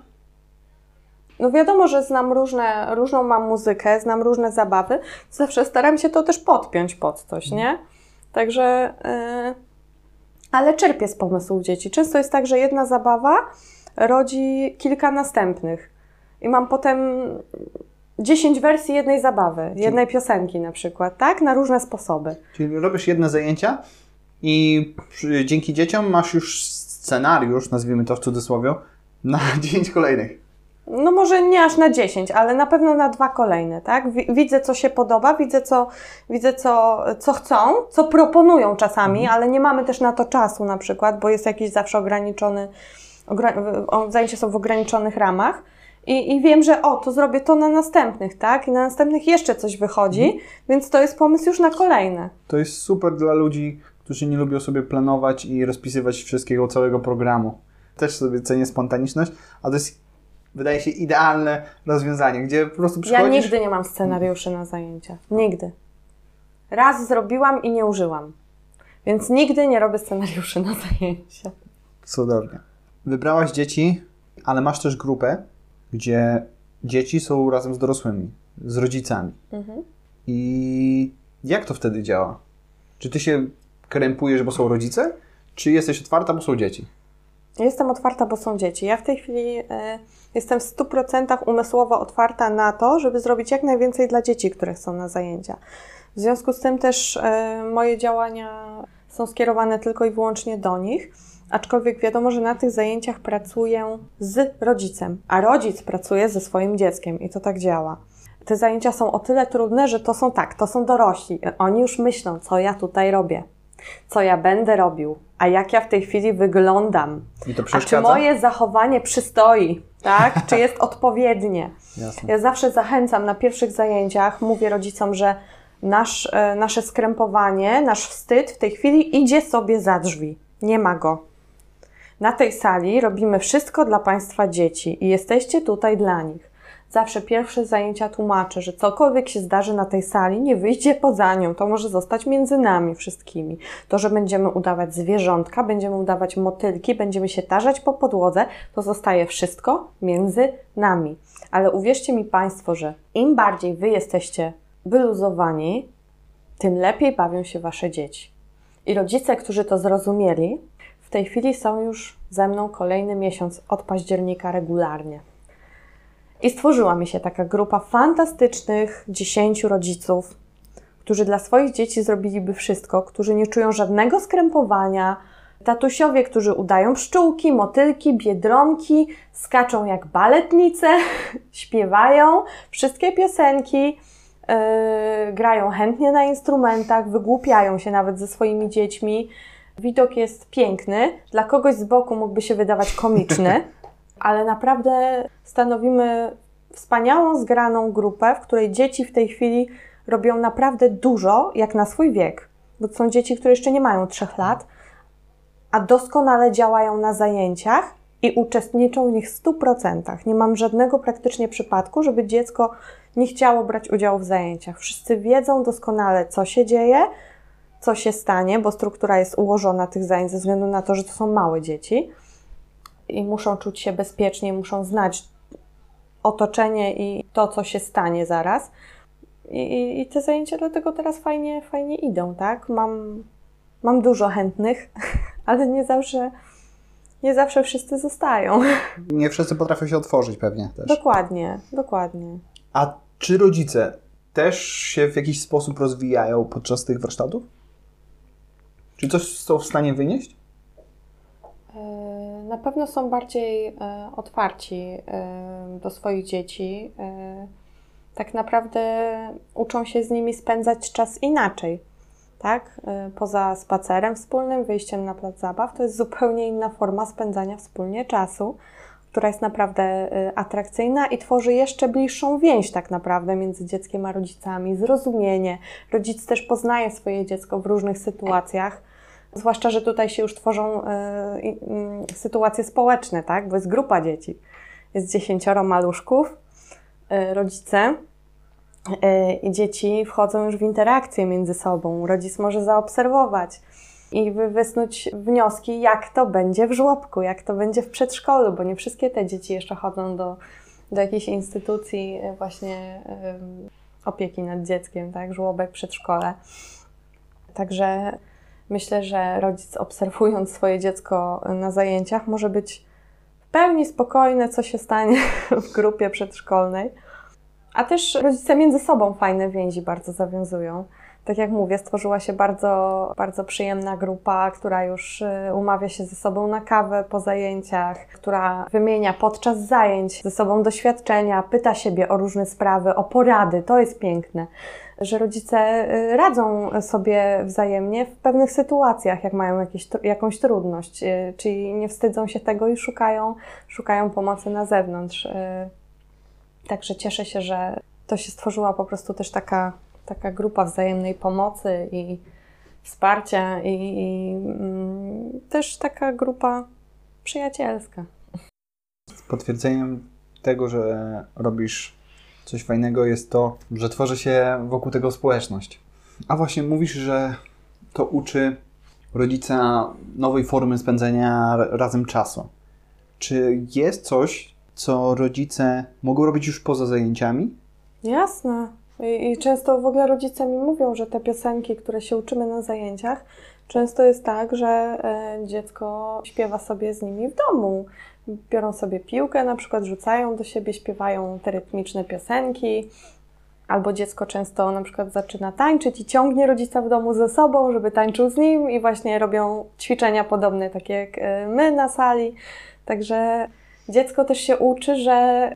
No wiadomo, że znam różne, różną mam muzykę, znam różne zabawy. Zawsze staram się to też podpiąć pod coś, nie? Także, yy, ale czerpię z pomysłów dzieci. Często jest tak, że jedna zabawa rodzi kilka następnych. I mam potem dziesięć wersji jednej zabawy, jednej piosenki na przykład, tak? Na różne sposoby.
Czyli robisz jedne zajęcia i przy, dzięki dzieciom masz już scenariusz, nazwijmy to w cudzysłowie, na dziesięć kolejnych.
No może nie aż na dziesięć, ale na pewno na dwa kolejne, tak? Widzę, co się podoba, widzę, co, widzę co, co chcą, co proponują czasami, mhm. ale nie mamy też na to czasu na przykład, bo jest jakiś zawsze ograniczony ogra- zajęcia są w ograniczonych ramach i, i wiem, że o, to zrobię to na następnych, tak? I na następnych jeszcze coś wychodzi, mhm. więc to jest pomysł już na kolejne.
To jest super dla ludzi, którzy nie lubią sobie planować i rozpisywać wszystkiego, całego programu. Też sobie cenię spontaniczność, a to jest, wydaje się, idealne rozwiązanie, gdzie po prostu przychodzisz...
Ja nigdy nie mam scenariuszy na zajęcia. Nigdy. Raz zrobiłam i nie użyłam. Więc nigdy nie robię scenariuszy na zajęcia.
Cudownie. Wybrałaś dzieci, ale masz też grupę, gdzie dzieci są razem z dorosłymi, z rodzicami. Mhm. I jak to wtedy działa? Czy ty się krępujesz, bo są rodzice? Czy jesteś otwarta, bo są dzieci?
Jestem otwarta, bo są dzieci. Ja w tej chwili y, jestem w stu procentach umysłowo otwarta na to, żeby zrobić jak najwięcej dla dzieci, które są na zajęcia. W związku z tym też y, moje działania są skierowane tylko i wyłącznie do nich, aczkolwiek wiadomo, że na tych zajęciach pracuję z rodzicem, a rodzic pracuje ze swoim dzieckiem i to tak działa. Te zajęcia są o tyle trudne, że to są tak, to są dorośli. Oni już myślą, co ja tutaj robię, co ja będę robił, a jak ja w tej chwili wyglądam,
I to
a czy moje zachowanie przystoi, tak? Czy jest odpowiednie.
Jasne.
Ja zawsze zachęcam na pierwszych zajęciach, mówię rodzicom, że nasz, e, nasze skrępowanie, nasz wstyd w tej chwili idzie sobie za drzwi. Nie ma go. Na tej sali robimy wszystko dla Państwa dzieci i jesteście tutaj dla nich. Zawsze pierwsze zajęcia tłumaczę, że cokolwiek się zdarzy na tej sali, nie wyjdzie poza nią. To może zostać między nami wszystkimi. To, że będziemy udawać zwierzątka, będziemy udawać motylki, będziemy się tarzać po podłodze, to zostaje wszystko między nami. Ale uwierzcie mi Państwo, że im bardziej Wy jesteście wyluzowani, tym lepiej bawią się Wasze dzieci. I rodzice, którzy to zrozumieli, w tej chwili są już ze mną kolejny miesiąc od października regularnie. I stworzyła mi się taka grupa fantastycznych dziesięciu rodziców, którzy dla swoich dzieci zrobiliby wszystko, którzy nie czują żadnego skrępowania, tatusiowie, którzy udają pszczółki, motylki, biedronki, skaczą jak baletnice, śpiewają wszystkie piosenki, yy, grają chętnie na instrumentach, wygłupiają się nawet ze swoimi dziećmi. Widok jest piękny, dla kogoś z boku mógłby się wydawać komiczny, ale naprawdę stanowimy wspaniałą, zgraną grupę, w której dzieci w tej chwili robią naprawdę dużo, jak na swój wiek. Bo to są dzieci, które jeszcze nie mają trzech lat, a doskonale działają na zajęciach i uczestniczą w nich w stu procentach. Nie mam żadnego praktycznie przypadku, żeby dziecko nie chciało brać udziału w zajęciach. Wszyscy wiedzą doskonale, co się dzieje, co się stanie, bo struktura jest ułożona tych zajęć ze względu na to, że to są małe dzieci i muszą czuć się bezpiecznie, muszą znać otoczenie i to, co się stanie zaraz. I, i, i te zajęcia dlatego teraz fajnie, fajnie idą, tak? Mam, mam dużo chętnych, ale nie zawsze, nie zawsze wszyscy zostają.
Nie wszyscy potrafią się otworzyć pewnie też.
Dokładnie, dokładnie.
A czy rodzice też się w jakiś sposób rozwijają podczas tych warsztatów? Czy coś są w stanie wynieść?
Na pewno są bardziej otwarci do swoich dzieci. Tak naprawdę uczą się z nimi spędzać czas inaczej, tak? Poza spacerem wspólnym, wyjściem na plac zabaw, to jest zupełnie inna forma spędzania wspólnie czasu, która jest naprawdę atrakcyjna i tworzy jeszcze bliższą więź tak naprawdę między dzieckiem a rodzicami, zrozumienie. Rodzic też poznaje swoje dziecko w różnych sytuacjach, zwłaszcza, że tutaj się już tworzą y, y, sytuacje społeczne, tak? Bo jest grupa dzieci. Jest dziesięcioro maluszków, y, rodzice y, i dzieci wchodzą już w interakcję między sobą. Rodzic może zaobserwować i wysnuć wnioski, jak to będzie w żłobku, jak to będzie w przedszkolu, bo nie wszystkie te dzieci jeszcze chodzą do, do jakiejś instytucji właśnie y, opieki nad dzieckiem, tak? Żłobek, przedszkole. Także myślę, że rodzic obserwując swoje dziecko na zajęciach może być w pełni spokojny, co się stanie w grupie przedszkolnej. A też rodzice między sobą fajne więzi bardzo zawiązują. Tak jak mówię, stworzyła się bardzo, bardzo przyjemna grupa, która już umawia się ze sobą na kawę po zajęciach, która wymienia podczas zajęć ze sobą doświadczenia, pyta siebie o różne sprawy, o porady. To jest piękne, że rodzice radzą sobie wzajemnie w pewnych sytuacjach, jak mają jakieś, jakąś trudność, czyli nie wstydzą się tego i szukają, szukają pomocy na zewnątrz. Także cieszę się, że to się stworzyła po prostu też taka taka grupa wzajemnej pomocy i wsparcia i, i mm, też taka grupa przyjacielska.
Potwierdzeniem tego, że robisz coś fajnego jest to, że tworzy się wokół tego społeczność. A właśnie mówisz, że to uczy rodzica nowej formy spędzenia razem czasu. Czy jest coś, co rodzice mogą robić już poza zajęciami?
Jasne. I, I często w ogóle rodzice mi mówią, że te piosenki, które się uczymy na zajęciach, często jest tak, że e, dziecko śpiewa sobie z nimi w domu. Biorą sobie piłkę, na przykład rzucają do siebie, śpiewają te rytmiczne piosenki. Albo dziecko często na przykład zaczyna tańczyć i ciągnie rodzica w domu ze sobą, żeby tańczył z nim i właśnie robią ćwiczenia podobne, takie jak my na sali. Także dziecko też się uczy, że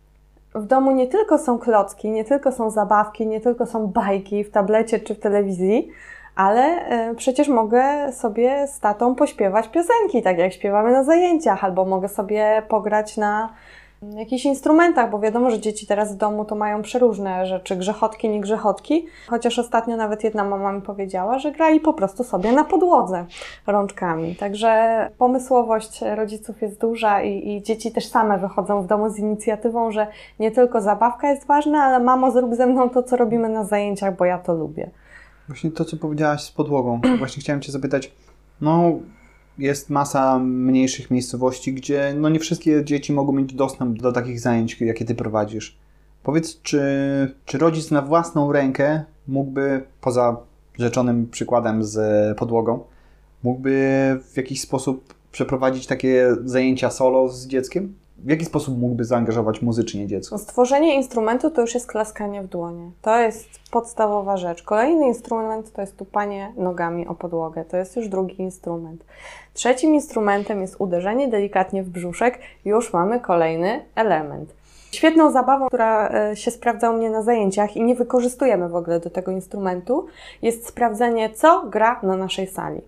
w domu nie tylko są klocki, nie tylko są zabawki, nie tylko są bajki w tablecie czy w telewizji, ale przecież mogę sobie z tatą pośpiewać piosenki, tak jak śpiewamy na zajęciach, albo mogę sobie pograć na jakichś instrumentach, bo wiadomo, że dzieci teraz w domu to mają przeróżne rzeczy, grzechotki, nie grzechotki. Chociaż ostatnio nawet jedna mama mi powiedziała, że grali po prostu sobie na podłodze rączkami. Także pomysłowość rodziców jest duża i, i dzieci też same wychodzą w domu z inicjatywą, że nie tylko zabawka jest ważna, ale mamo, zrób ze mną to, co robimy na zajęciach, bo ja to lubię.
Właśnie to, co powiedziałaś z podłogą. Właśnie chciałem Cię zapytać, no jest masa mniejszych miejscowości, gdzie no nie wszystkie dzieci mogą mieć dostęp do takich zajęć, jakie Ty prowadzisz. Powiedz, czy, czy rodzic na własną rękę mógłby, poza rzeczonym przykładem z podłogą, mógłby w jakiś sposób przeprowadzić takie zajęcia solo z dzieckiem? W jaki sposób mógłby zaangażować muzycznie dziecko?
Stworzenie instrumentu to już jest klaskanie w dłonie. To jest podstawowa rzecz. Kolejny instrument to jest tupanie nogami o podłogę. To jest już drugi instrument. Trzecim instrumentem jest uderzenie delikatnie w brzuszek. Już mamy kolejny element. Świetną zabawą, która się sprawdza u mnie na zajęciach i nie wykorzystujemy w ogóle do tego instrumentu, jest sprawdzenie, co gra na naszej sali.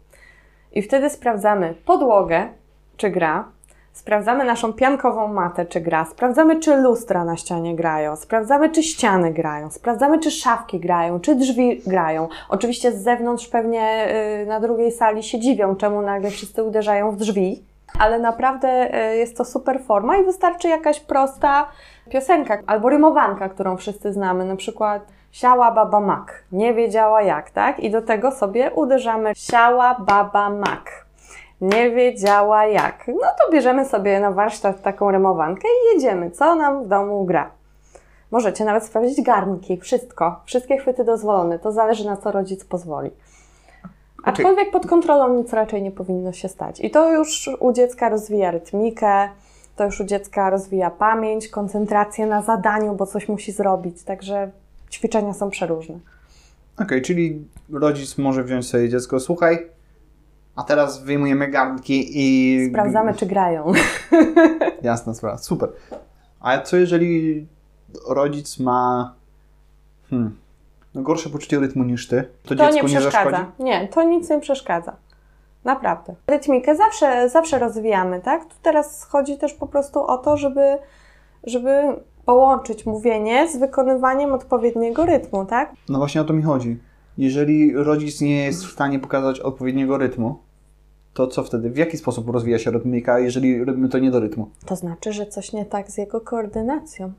I wtedy sprawdzamy podłogę, czy gra, sprawdzamy naszą piankową matę, czy gra, sprawdzamy, czy lustra na ścianie grają, sprawdzamy, czy ściany grają, sprawdzamy, czy szafki grają, czy drzwi grają. Oczywiście z zewnątrz pewnie yy, na drugiej sali się dziwią, czemu nagle wszyscy uderzają w drzwi, ale naprawdę yy, jest to super forma i wystarczy jakaś prosta piosenka albo rymowanka, którą wszyscy znamy, na przykład siała baba mak, nie wiedziała jak, tak? I do tego sobie uderzamy siała baba mak. Nie wiedziała jak. No to bierzemy sobie na warsztat taką rymowankę i jedziemy. Co nam w domu gra? Możecie nawet sprawdzić garnki, wszystko. Wszystkie chwyty dozwolone. To zależy, na co rodzic pozwoli. Aczkolwiek pod kontrolą nic raczej nie powinno się stać. I to już u dziecka rozwija rytmikę, to już u dziecka rozwija pamięć, koncentrację na zadaniu, bo coś musi zrobić. Także ćwiczenia są przeróżne.
Okej, okay, czyli rodzic może wziąć sobie dziecko, słuchaj, a teraz wyjmujemy garnki i...
Sprawdzamy, czy grają.
Jasna sprawa, super. A co jeżeli rodzic ma hmm, no gorsze poczucie rytmu niż ty? To,
to
dziecku
nie
nie
przeszkadza.
zaszkodzi?
Nie, to nic nie przeszkadza. Naprawdę. Rytmikę zawsze, zawsze rozwijamy, tak? Tu teraz chodzi też po prostu o to, żeby, żeby połączyć mówienie z wykonywaniem odpowiedniego rytmu, tak?
No właśnie o to mi chodzi. Jeżeli rodzic nie jest w stanie pokazać odpowiedniego rytmu, to co wtedy? W jaki sposób rozwija się rytmika, jeżeli robimy to nie do rytmu?
To znaczy, że coś nie tak z jego koordynacją.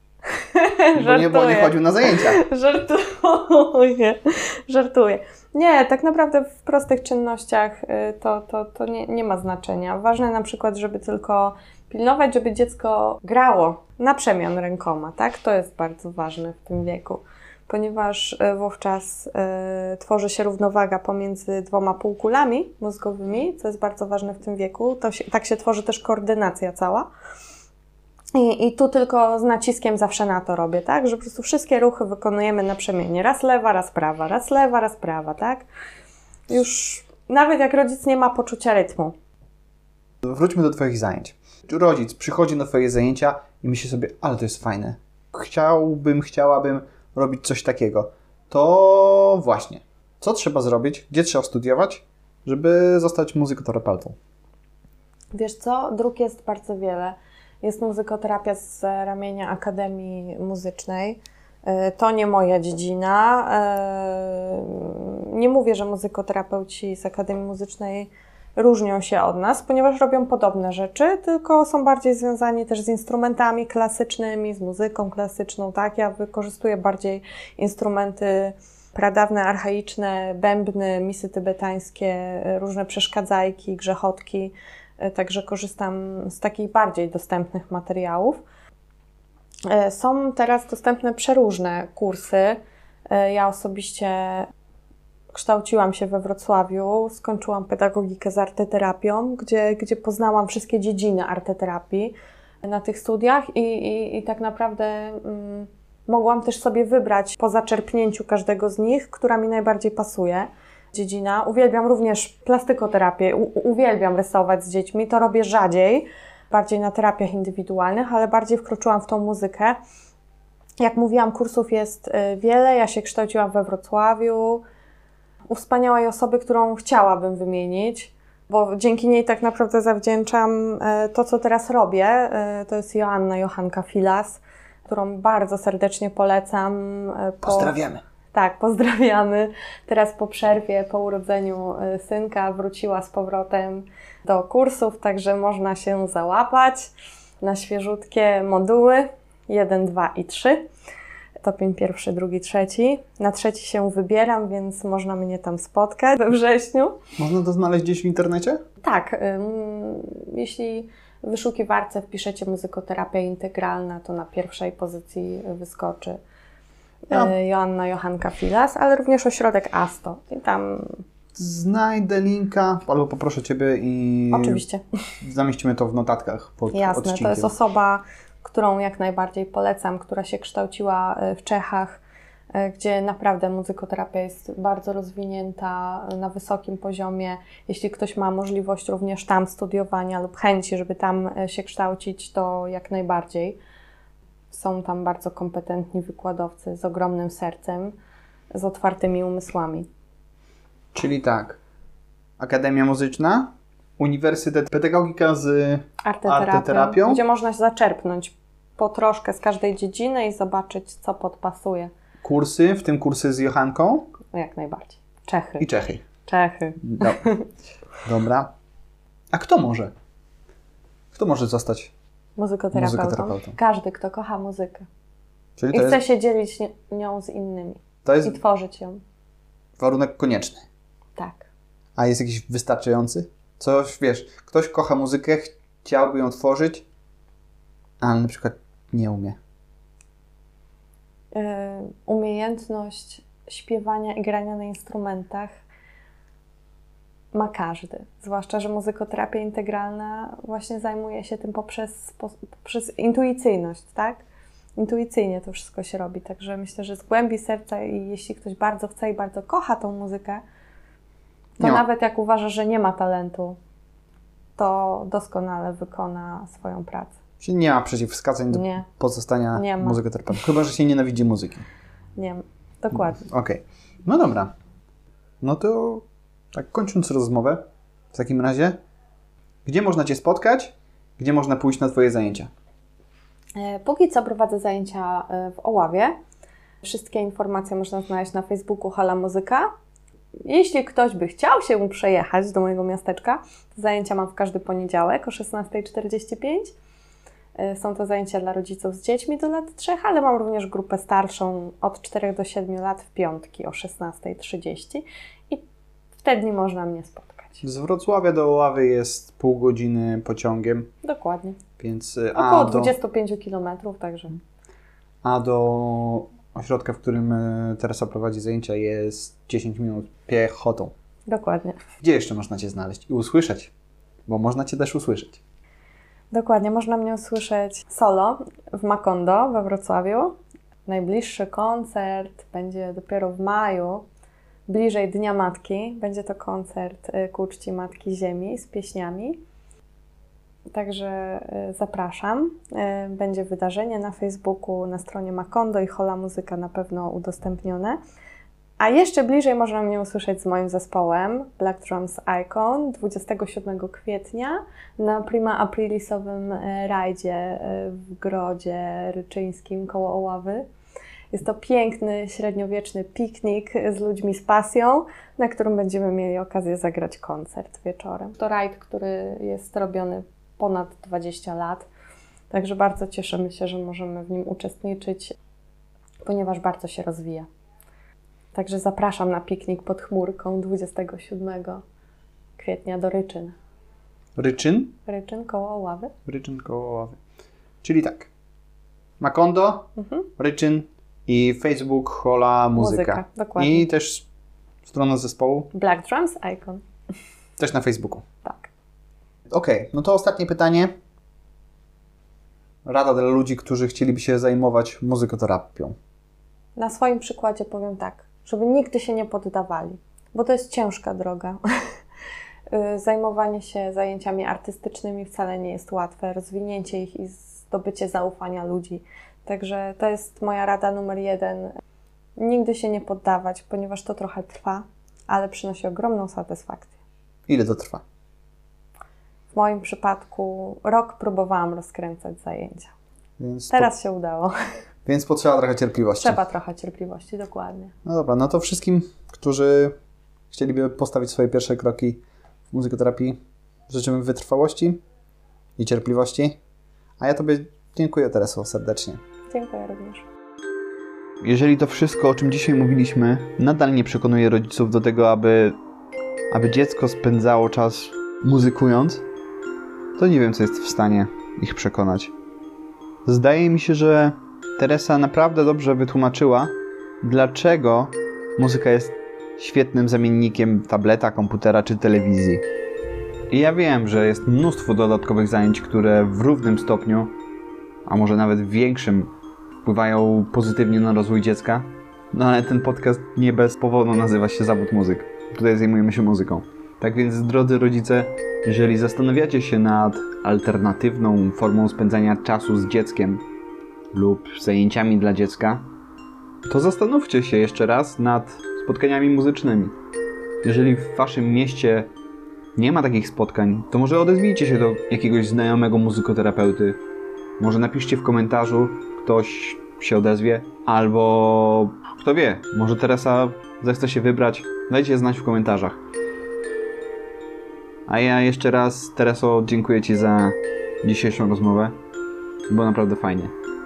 Bo nie, bo nie chodził na zajęcia.
Żartuję. Żartuję. Nie, tak naprawdę w prostych czynnościach to, to, to nie, nie ma znaczenia. Ważne na przykład, żeby tylko pilnować, żeby dziecko grało na przemian rękoma, tak? To jest bardzo ważne w tym wieku, ponieważ wówczas y, tworzy się równowaga pomiędzy dwoma półkulami mózgowymi, co jest bardzo ważne w tym wieku. To się, tak się tworzy też koordynacja cała. I, I tu tylko z naciskiem zawsze na to robię, tak? Że po prostu wszystkie ruchy wykonujemy naprzemiennie. Raz lewa, raz prawa, raz lewa, raz prawa, tak? Już nawet jak rodzic nie ma poczucia rytmu.
Wróćmy do Twoich zajęć. Rodzic przychodzi na Twoje zajęcia i myśli sobie, ale to jest fajne. Chciałbym, chciałabym robić coś takiego. To właśnie. Co trzeba zrobić? Gdzie trzeba studiować, żeby zostać muzykoterapeutą?
Wiesz co? Dróg jest bardzo wiele. Jest muzykoterapia z ramienia Akademii Muzycznej. To nie moja dziedzina. Nie mówię, że muzykoterapeuci z Akademii Muzycznej różnią się od nas, ponieważ robią podobne rzeczy, tylko są bardziej związani też z instrumentami klasycznymi, z muzyką klasyczną, tak? Ja wykorzystuję bardziej instrumenty pradawne, archaiczne, bębny, misy tybetańskie, różne przeszkadzajki, grzechotki, także korzystam z takich bardziej dostępnych materiałów. Są teraz dostępne przeróżne kursy. Ja osobiście kształciłam się we Wrocławiu, skończyłam pedagogikę z arteterapią, gdzie, gdzie poznałam wszystkie dziedziny arteterapii na tych studiach i, i, i tak naprawdę mm, mogłam też sobie wybrać po zaczerpnięciu każdego z nich, która mi najbardziej pasuje. Dziedzina. Uwielbiam również plastykoterapię, u, uwielbiam rysować z dziećmi, to robię rzadziej, bardziej na terapiach indywidualnych, ale bardziej wkroczyłam w tą muzykę. Jak mówiłam, kursów jest wiele, ja się kształciłam we Wrocławiu, u wspaniałej osoby, którą chciałabym wymienić, bo dzięki niej tak naprawdę zawdzięczam to, co teraz robię. To jest Joanna Jochanka-Filas, którą bardzo serdecznie polecam. Po...
Pozdrawiamy.
Tak, pozdrawiamy. Teraz po przerwie, po urodzeniu synka wróciła z powrotem do kursów, także można się załapać na świeżutkie moduły jeden, dwa i trzy. Stopień pierwszy, drugi, trzeci. Na trzeci się wybieram, więc można mnie tam spotkać we wrześniu.
Można to znaleźć gdzieś w internecie?
Tak. Ym, jeśli w wyszukiwarce wpiszecie muzykoterapia integralna, to na pierwszej pozycji wyskoczy
Ja.
Joanna Jochanka-Filas, ale również ośrodek ASTO. I tam...
Znajdę linka, albo poproszę Ciebie i...
Oczywiście.
Zamieścimy to w notatkach pod
Jasne,
odcinkiem.
to jest osoba, którą jak najbardziej polecam, która się kształciła w Czechach, gdzie naprawdę muzykoterapia jest bardzo rozwinięta na wysokim poziomie. Jeśli ktoś ma możliwość również tam studiowania lub chęci, żeby tam się kształcić, to jak najbardziej. Są tam bardzo kompetentni wykładowcy z ogromnym sercem, z otwartymi umysłami.
Czyli tak, Akademia Muzyczna, Uniwersytet Pedagogika z
Arteterapią,
arteterapią,
gdzie można zaczerpnąć po troszkę z każdej dziedziny i zobaczyć, co podpasuje.
kursy, w tym kursy z Jochanką
Jak najbardziej. Czechy.
i Czechy.
Czechy.
No. Dobra. A kto może? Kto może zostać
Muzykoterapeutą.
muzykoterapeutą?
Każdy, kto kocha muzykę.
Czyli
I
to
chce
jest,
się dzielić ni- nią z innymi.
to jest
I tworzyć ją.
warunek konieczny.
Tak.
A jest jakiś wystarczający? Coś, wiesz, ktoś kocha muzykę, chciałby ją tworzyć, ale na przykład nie umie.
Yy, umiejętność śpiewania i grania na instrumentach ma każdy. Zwłaszcza, że muzykoterapia integralna właśnie zajmuje się tym poprzez, poprzez intuicyjność, tak? Intuicyjnie to wszystko się robi, także myślę, że z głębi serca i jeśli ktoś bardzo chce i bardzo kocha tą muzykę, to
Nie ma.
nawet jak uważa, że nie ma talentu, to doskonale wykona swoją pracę.
Czyli nie ma przeciwwskazań do
Nie.
pozostania
Nie ma.
muzykoterapeutą. Chyba że się nienawidzi muzyki.
Nie ma. Dokładnie.
Okej. No dobra. No to tak kończąc rozmowę, w takim razie, gdzie można Cię spotkać? Gdzie można pójść na Twoje zajęcia?
E, Póki co prowadzę zajęcia e, w Oławie. Wszystkie informacje można znaleźć na Facebooku Hala Muzyka. Jeśli ktoś by chciał się przejechać do mojego miasteczka, to zajęcia mam w każdy poniedziałek o szesnasta czterdzieści pięć. E, Są to zajęcia dla rodziców z dziećmi do lat trzech, ale mam również grupę starszą od czterech do siedmiu lat w piątki o szesnasta trzydzieści i wtedy można mnie spotkać.
Z Wrocławia do Oławy jest pół godziny pociągiem,
Dokładnie.
więc y,
Około
a do,
dwadzieścia pięć kilometrów, także
a do ośrodka, w którym y, Teresa prowadzi zajęcia, jest dziesięć minut piechotą.
dokładnie.
Gdzie jeszcze można Cię znaleźć i usłyszeć? Bo można Cię też usłyszeć.
Dokładnie, można mnie usłyszeć solo w Macondo we Wrocławiu. Najbliższy koncert będzie dopiero w maju, bliżej Dnia Matki. Będzie to koncert ku czci Matki Ziemi z pieśniami. Także zapraszam. Będzie wydarzenie na Facebooku, na stronie Macondo i Hola Muzyka na pewno udostępnione. A jeszcze bliżej można mnie usłyszeć z moim zespołem Black Drums Icon dwudziestego siódmego kwietnia na Prima Aprilisowym rajdzie w Grodzie Ryczyńskim koło Oławy. Jest to piękny, średniowieczny piknik z ludźmi z pasją, na którym będziemy mieli okazję zagrać koncert wieczorem. To rajd, który jest robiony ponad dwadzieścia lat, także bardzo cieszymy się, że możemy w nim uczestniczyć, ponieważ bardzo się rozwija. Także zapraszam na piknik pod chmurką dwudziestego siódmego kwietnia do Ryczyn.
Ryczyn?
Ryczyn koło Oławy.
Ryczyn koło Oławy. Czyli tak. Macondo, mhm. Ryczyn i Facebook Hola Muzyka. Muzyka,
dokładnie.
I też strona zespołu.
Black Drums Icon.
Też na Facebooku.
Tak.
Okej, okay, no to ostatnie pytanie. Rada dla ludzi, którzy chcieliby się zajmować muzykoterapią.
Na swoim przykładzie powiem tak, żeby nigdy się nie poddawali, bo to jest ciężka droga. Zajmowanie się zajęciami artystycznymi wcale nie jest łatwe, rozwinięcie ich i zdobycie zaufania ludzi. Także to jest moja rada numer jeden. Nigdy się nie poddawać, ponieważ to trochę trwa, ale przynosi ogromną satysfakcję.
Ile to trwa?
W moim przypadku rok próbowałam rozkręcać zajęcia. Więc Teraz po... się udało.
Więc potrzeba trochę cierpliwości.
Trzeba trochę cierpliwości, dokładnie.
No dobra, no to wszystkim, którzy chcieliby postawić swoje pierwsze kroki w muzykoterapii, życzymy wytrwałości i cierpliwości. A ja Tobie dziękuję, Tereso, serdecznie.
Dziękuję również.
Jeżeli to wszystko, o czym dzisiaj mówiliśmy, nadal nie przekonuje rodziców do tego, aby, aby dziecko spędzało czas muzykując, to nie wiem, co jest w stanie ich przekonać. Zdaje mi się, że Teresa naprawdę dobrze wytłumaczyła, dlaczego muzyka jest świetnym zamiennikiem tableta, komputera czy telewizji. I ja wiem, że jest mnóstwo dodatkowych zajęć, które w równym stopniu, a może nawet w większym, wpływają pozytywnie na rozwój dziecka. No ale ten podcast nie bez powodu nazywa się Zawód Muzyk. Tutaj zajmujemy się muzyką. Tak więc, drodzy rodzice, jeżeli zastanawiacie się nad alternatywną formą spędzania czasu z dzieckiem lub zajęciami dla dziecka, to zastanówcie się jeszcze raz nad spotkaniami muzycznymi. Jeżeli w waszym mieście nie ma takich spotkań, to może odezwijcie się do jakiegoś znajomego muzykoterapeuty. Może napiszcie w komentarzu, ktoś się odezwie, albo kto wie, może Teresa zechce się wybrać. Dajcie znać w komentarzach. A ja jeszcze raz, Tereso, dziękuję Ci za dzisiejszą rozmowę. Było naprawdę fajnie.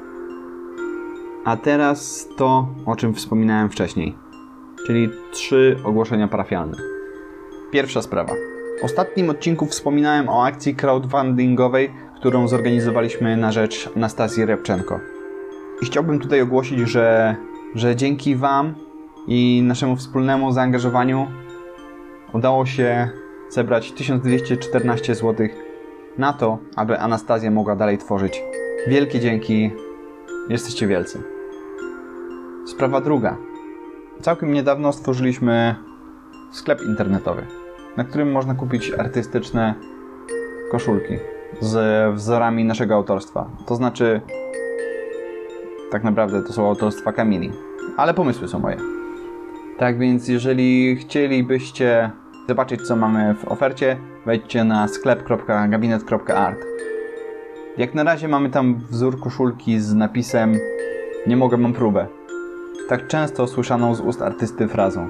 A teraz to, o czym wspominałem wcześniej, czyli trzy ogłoszenia parafialne. Pierwsza sprawa. W ostatnim odcinku wspominałem o akcji crowdfundingowej, którą zorganizowaliśmy na rzecz Anastazji Repczenko. I chciałbym tutaj ogłosić, że, że dzięki Wam i naszemu wspólnemu zaangażowaniu udało się zebrać tysiąc dwieście czternaście złotych na to, aby Anastazja mogła dalej tworzyć. Wielkie dzięki, jesteście wielcy. Sprawa druga. Całkiem niedawno stworzyliśmy sklep internetowy, na którym można kupić artystyczne koszulki z wzorami naszego autorstwa. To znaczy, tak naprawdę to są autorstwa Kamili, ale pomysły są moje. Tak więc, jeżeli chcielibyście zobaczyć, co mamy w ofercie, wejdźcie na sklep kropka gabinet kropka art. Jak na razie mamy tam wzór koszulki z napisem "Nie mogę, mam próbę". Tak często słyszaną z ust artysty frazą.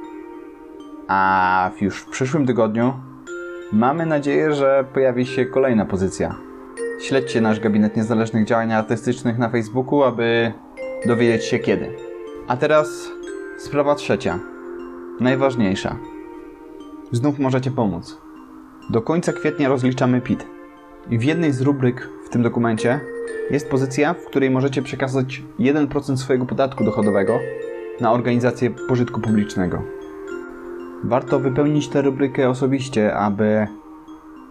A już w przyszłym tygodniu mamy nadzieję, że pojawi się kolejna pozycja. Śledźcie nasz gabinet niezależnych działań artystycznych na Facebooku, aby dowiedzieć się kiedy. A teraz sprawa trzecia. Najważniejsza. Znów możecie pomóc. Do końca kwietnia rozliczamy P I T. I w jednej z rubryk w tym dokumencie jest pozycja, w której możecie przekazać jeden procent swojego podatku dochodowego na organizację pożytku publicznego. Warto wypełnić tę rubrykę osobiście, aby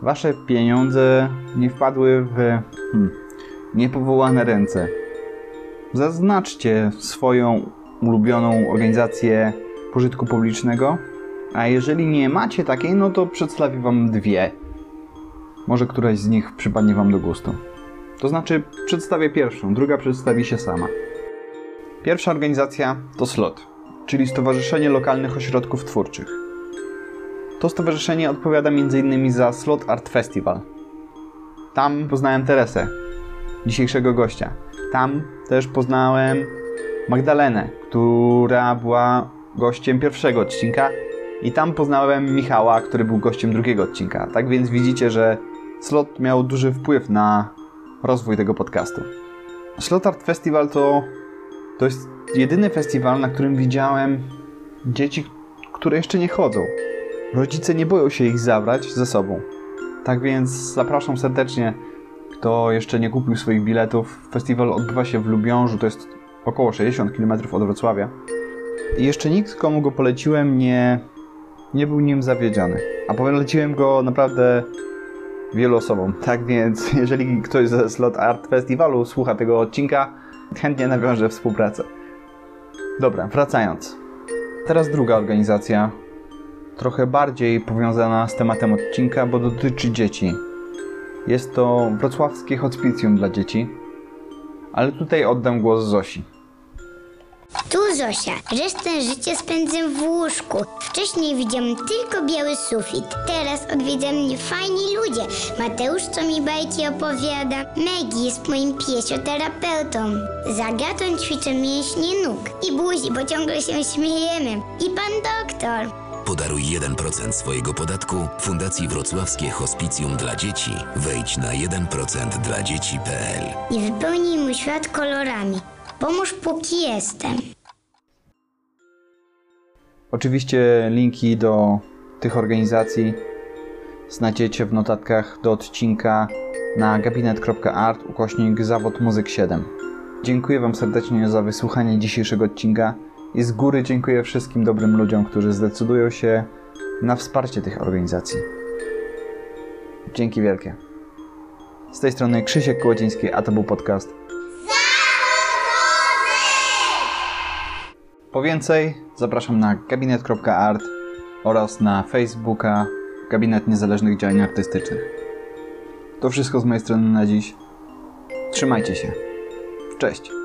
wasze pieniądze nie wpadły w hmm, niepowołane ręce. Zaznaczcie swoją ulubioną organizację pożytku publicznego, a jeżeli nie macie takiej, no to przedstawię wam dwie. Może któraś z nich przypadnie wam do gustu. To znaczy, przedstawię pierwszą, druga przedstawi się sama. Pierwsza organizacja to S L O T, czyli Stowarzyszenie Lokalnych Ośrodków Twórczych. To stowarzyszenie odpowiada między innymi za S L O T Art Festival. Tam poznałem Teresę, dzisiejszego gościa. Tam też poznałem Magdalenę, która była gościem pierwszego odcinka, i tam poznałem Michała, który był gościem drugiego odcinka. Tak więc widzicie, że S L O T miał duży wpływ na rozwój tego podcastu. S L O T Art Festival to, to jest jedyny festiwal, na którym widziałem dzieci, które jeszcze nie chodzą. Rodzice nie boją się ich zabrać ze sobą. Tak więc zapraszam serdecznie, kto jeszcze nie kupił swoich biletów. Festiwal odbywa się w Lubiążu, to jest około sześćdziesiąt kilometrów od Wrocławia. I jeszcze nikt, komu go poleciłem, nie, nie był nim zawiedziony. A poleciłem go naprawdę wielu osobom. Tak więc, jeżeli ktoś ze S L O T Art Festiwalu słucha tego odcinka, chętnie nawiążę współpracę. Dobra, wracając. Teraz druga organizacja, trochę bardziej powiązana z tematem odcinka, bo dotyczy dzieci. Jest to wrocławskie hospicjum dla dzieci, ale tutaj oddam głos Zosi.
Tu Zosia. Resztę życia spędzę w łóżku. Wcześniej widziałem tylko biały sufit. Teraz odwiedzają mnie fajni ludzie. Mateusz, co mi bajki opowiada. Maggie jest moim piesioterapeutą. Z Agatą ćwiczę mięśnie nóg i buzi, bo ciągle się śmiejemy. I pan doktor.
Podaruj jeden procent swojego podatku Fundacji Wrocławskie Hospicjum dla Dzieci. Wejdź na jeden procent dla dzieci kropka p l
I wypełnij mój świat kolorami. Pomóż, póki jestem.
Oczywiście linki do tych organizacji znajdziecie w notatkach do odcinka na gabinet kropka art ukośnik zawód muzyk siedem. Dziękuję wam serdecznie za wysłuchanie dzisiejszego odcinka i z góry dziękuję wszystkim dobrym ludziom, którzy zdecydują się na wsparcie tych organizacji. Dzięki wielkie. Z tej strony Krzysiek Kołodziński, a to był podcast Po więcej zapraszam na gabinet kropka art oraz na Facebooka Gabinet Niezależnych Działań Artystycznych. To wszystko z mojej strony na dziś. Trzymajcie się. Cześć.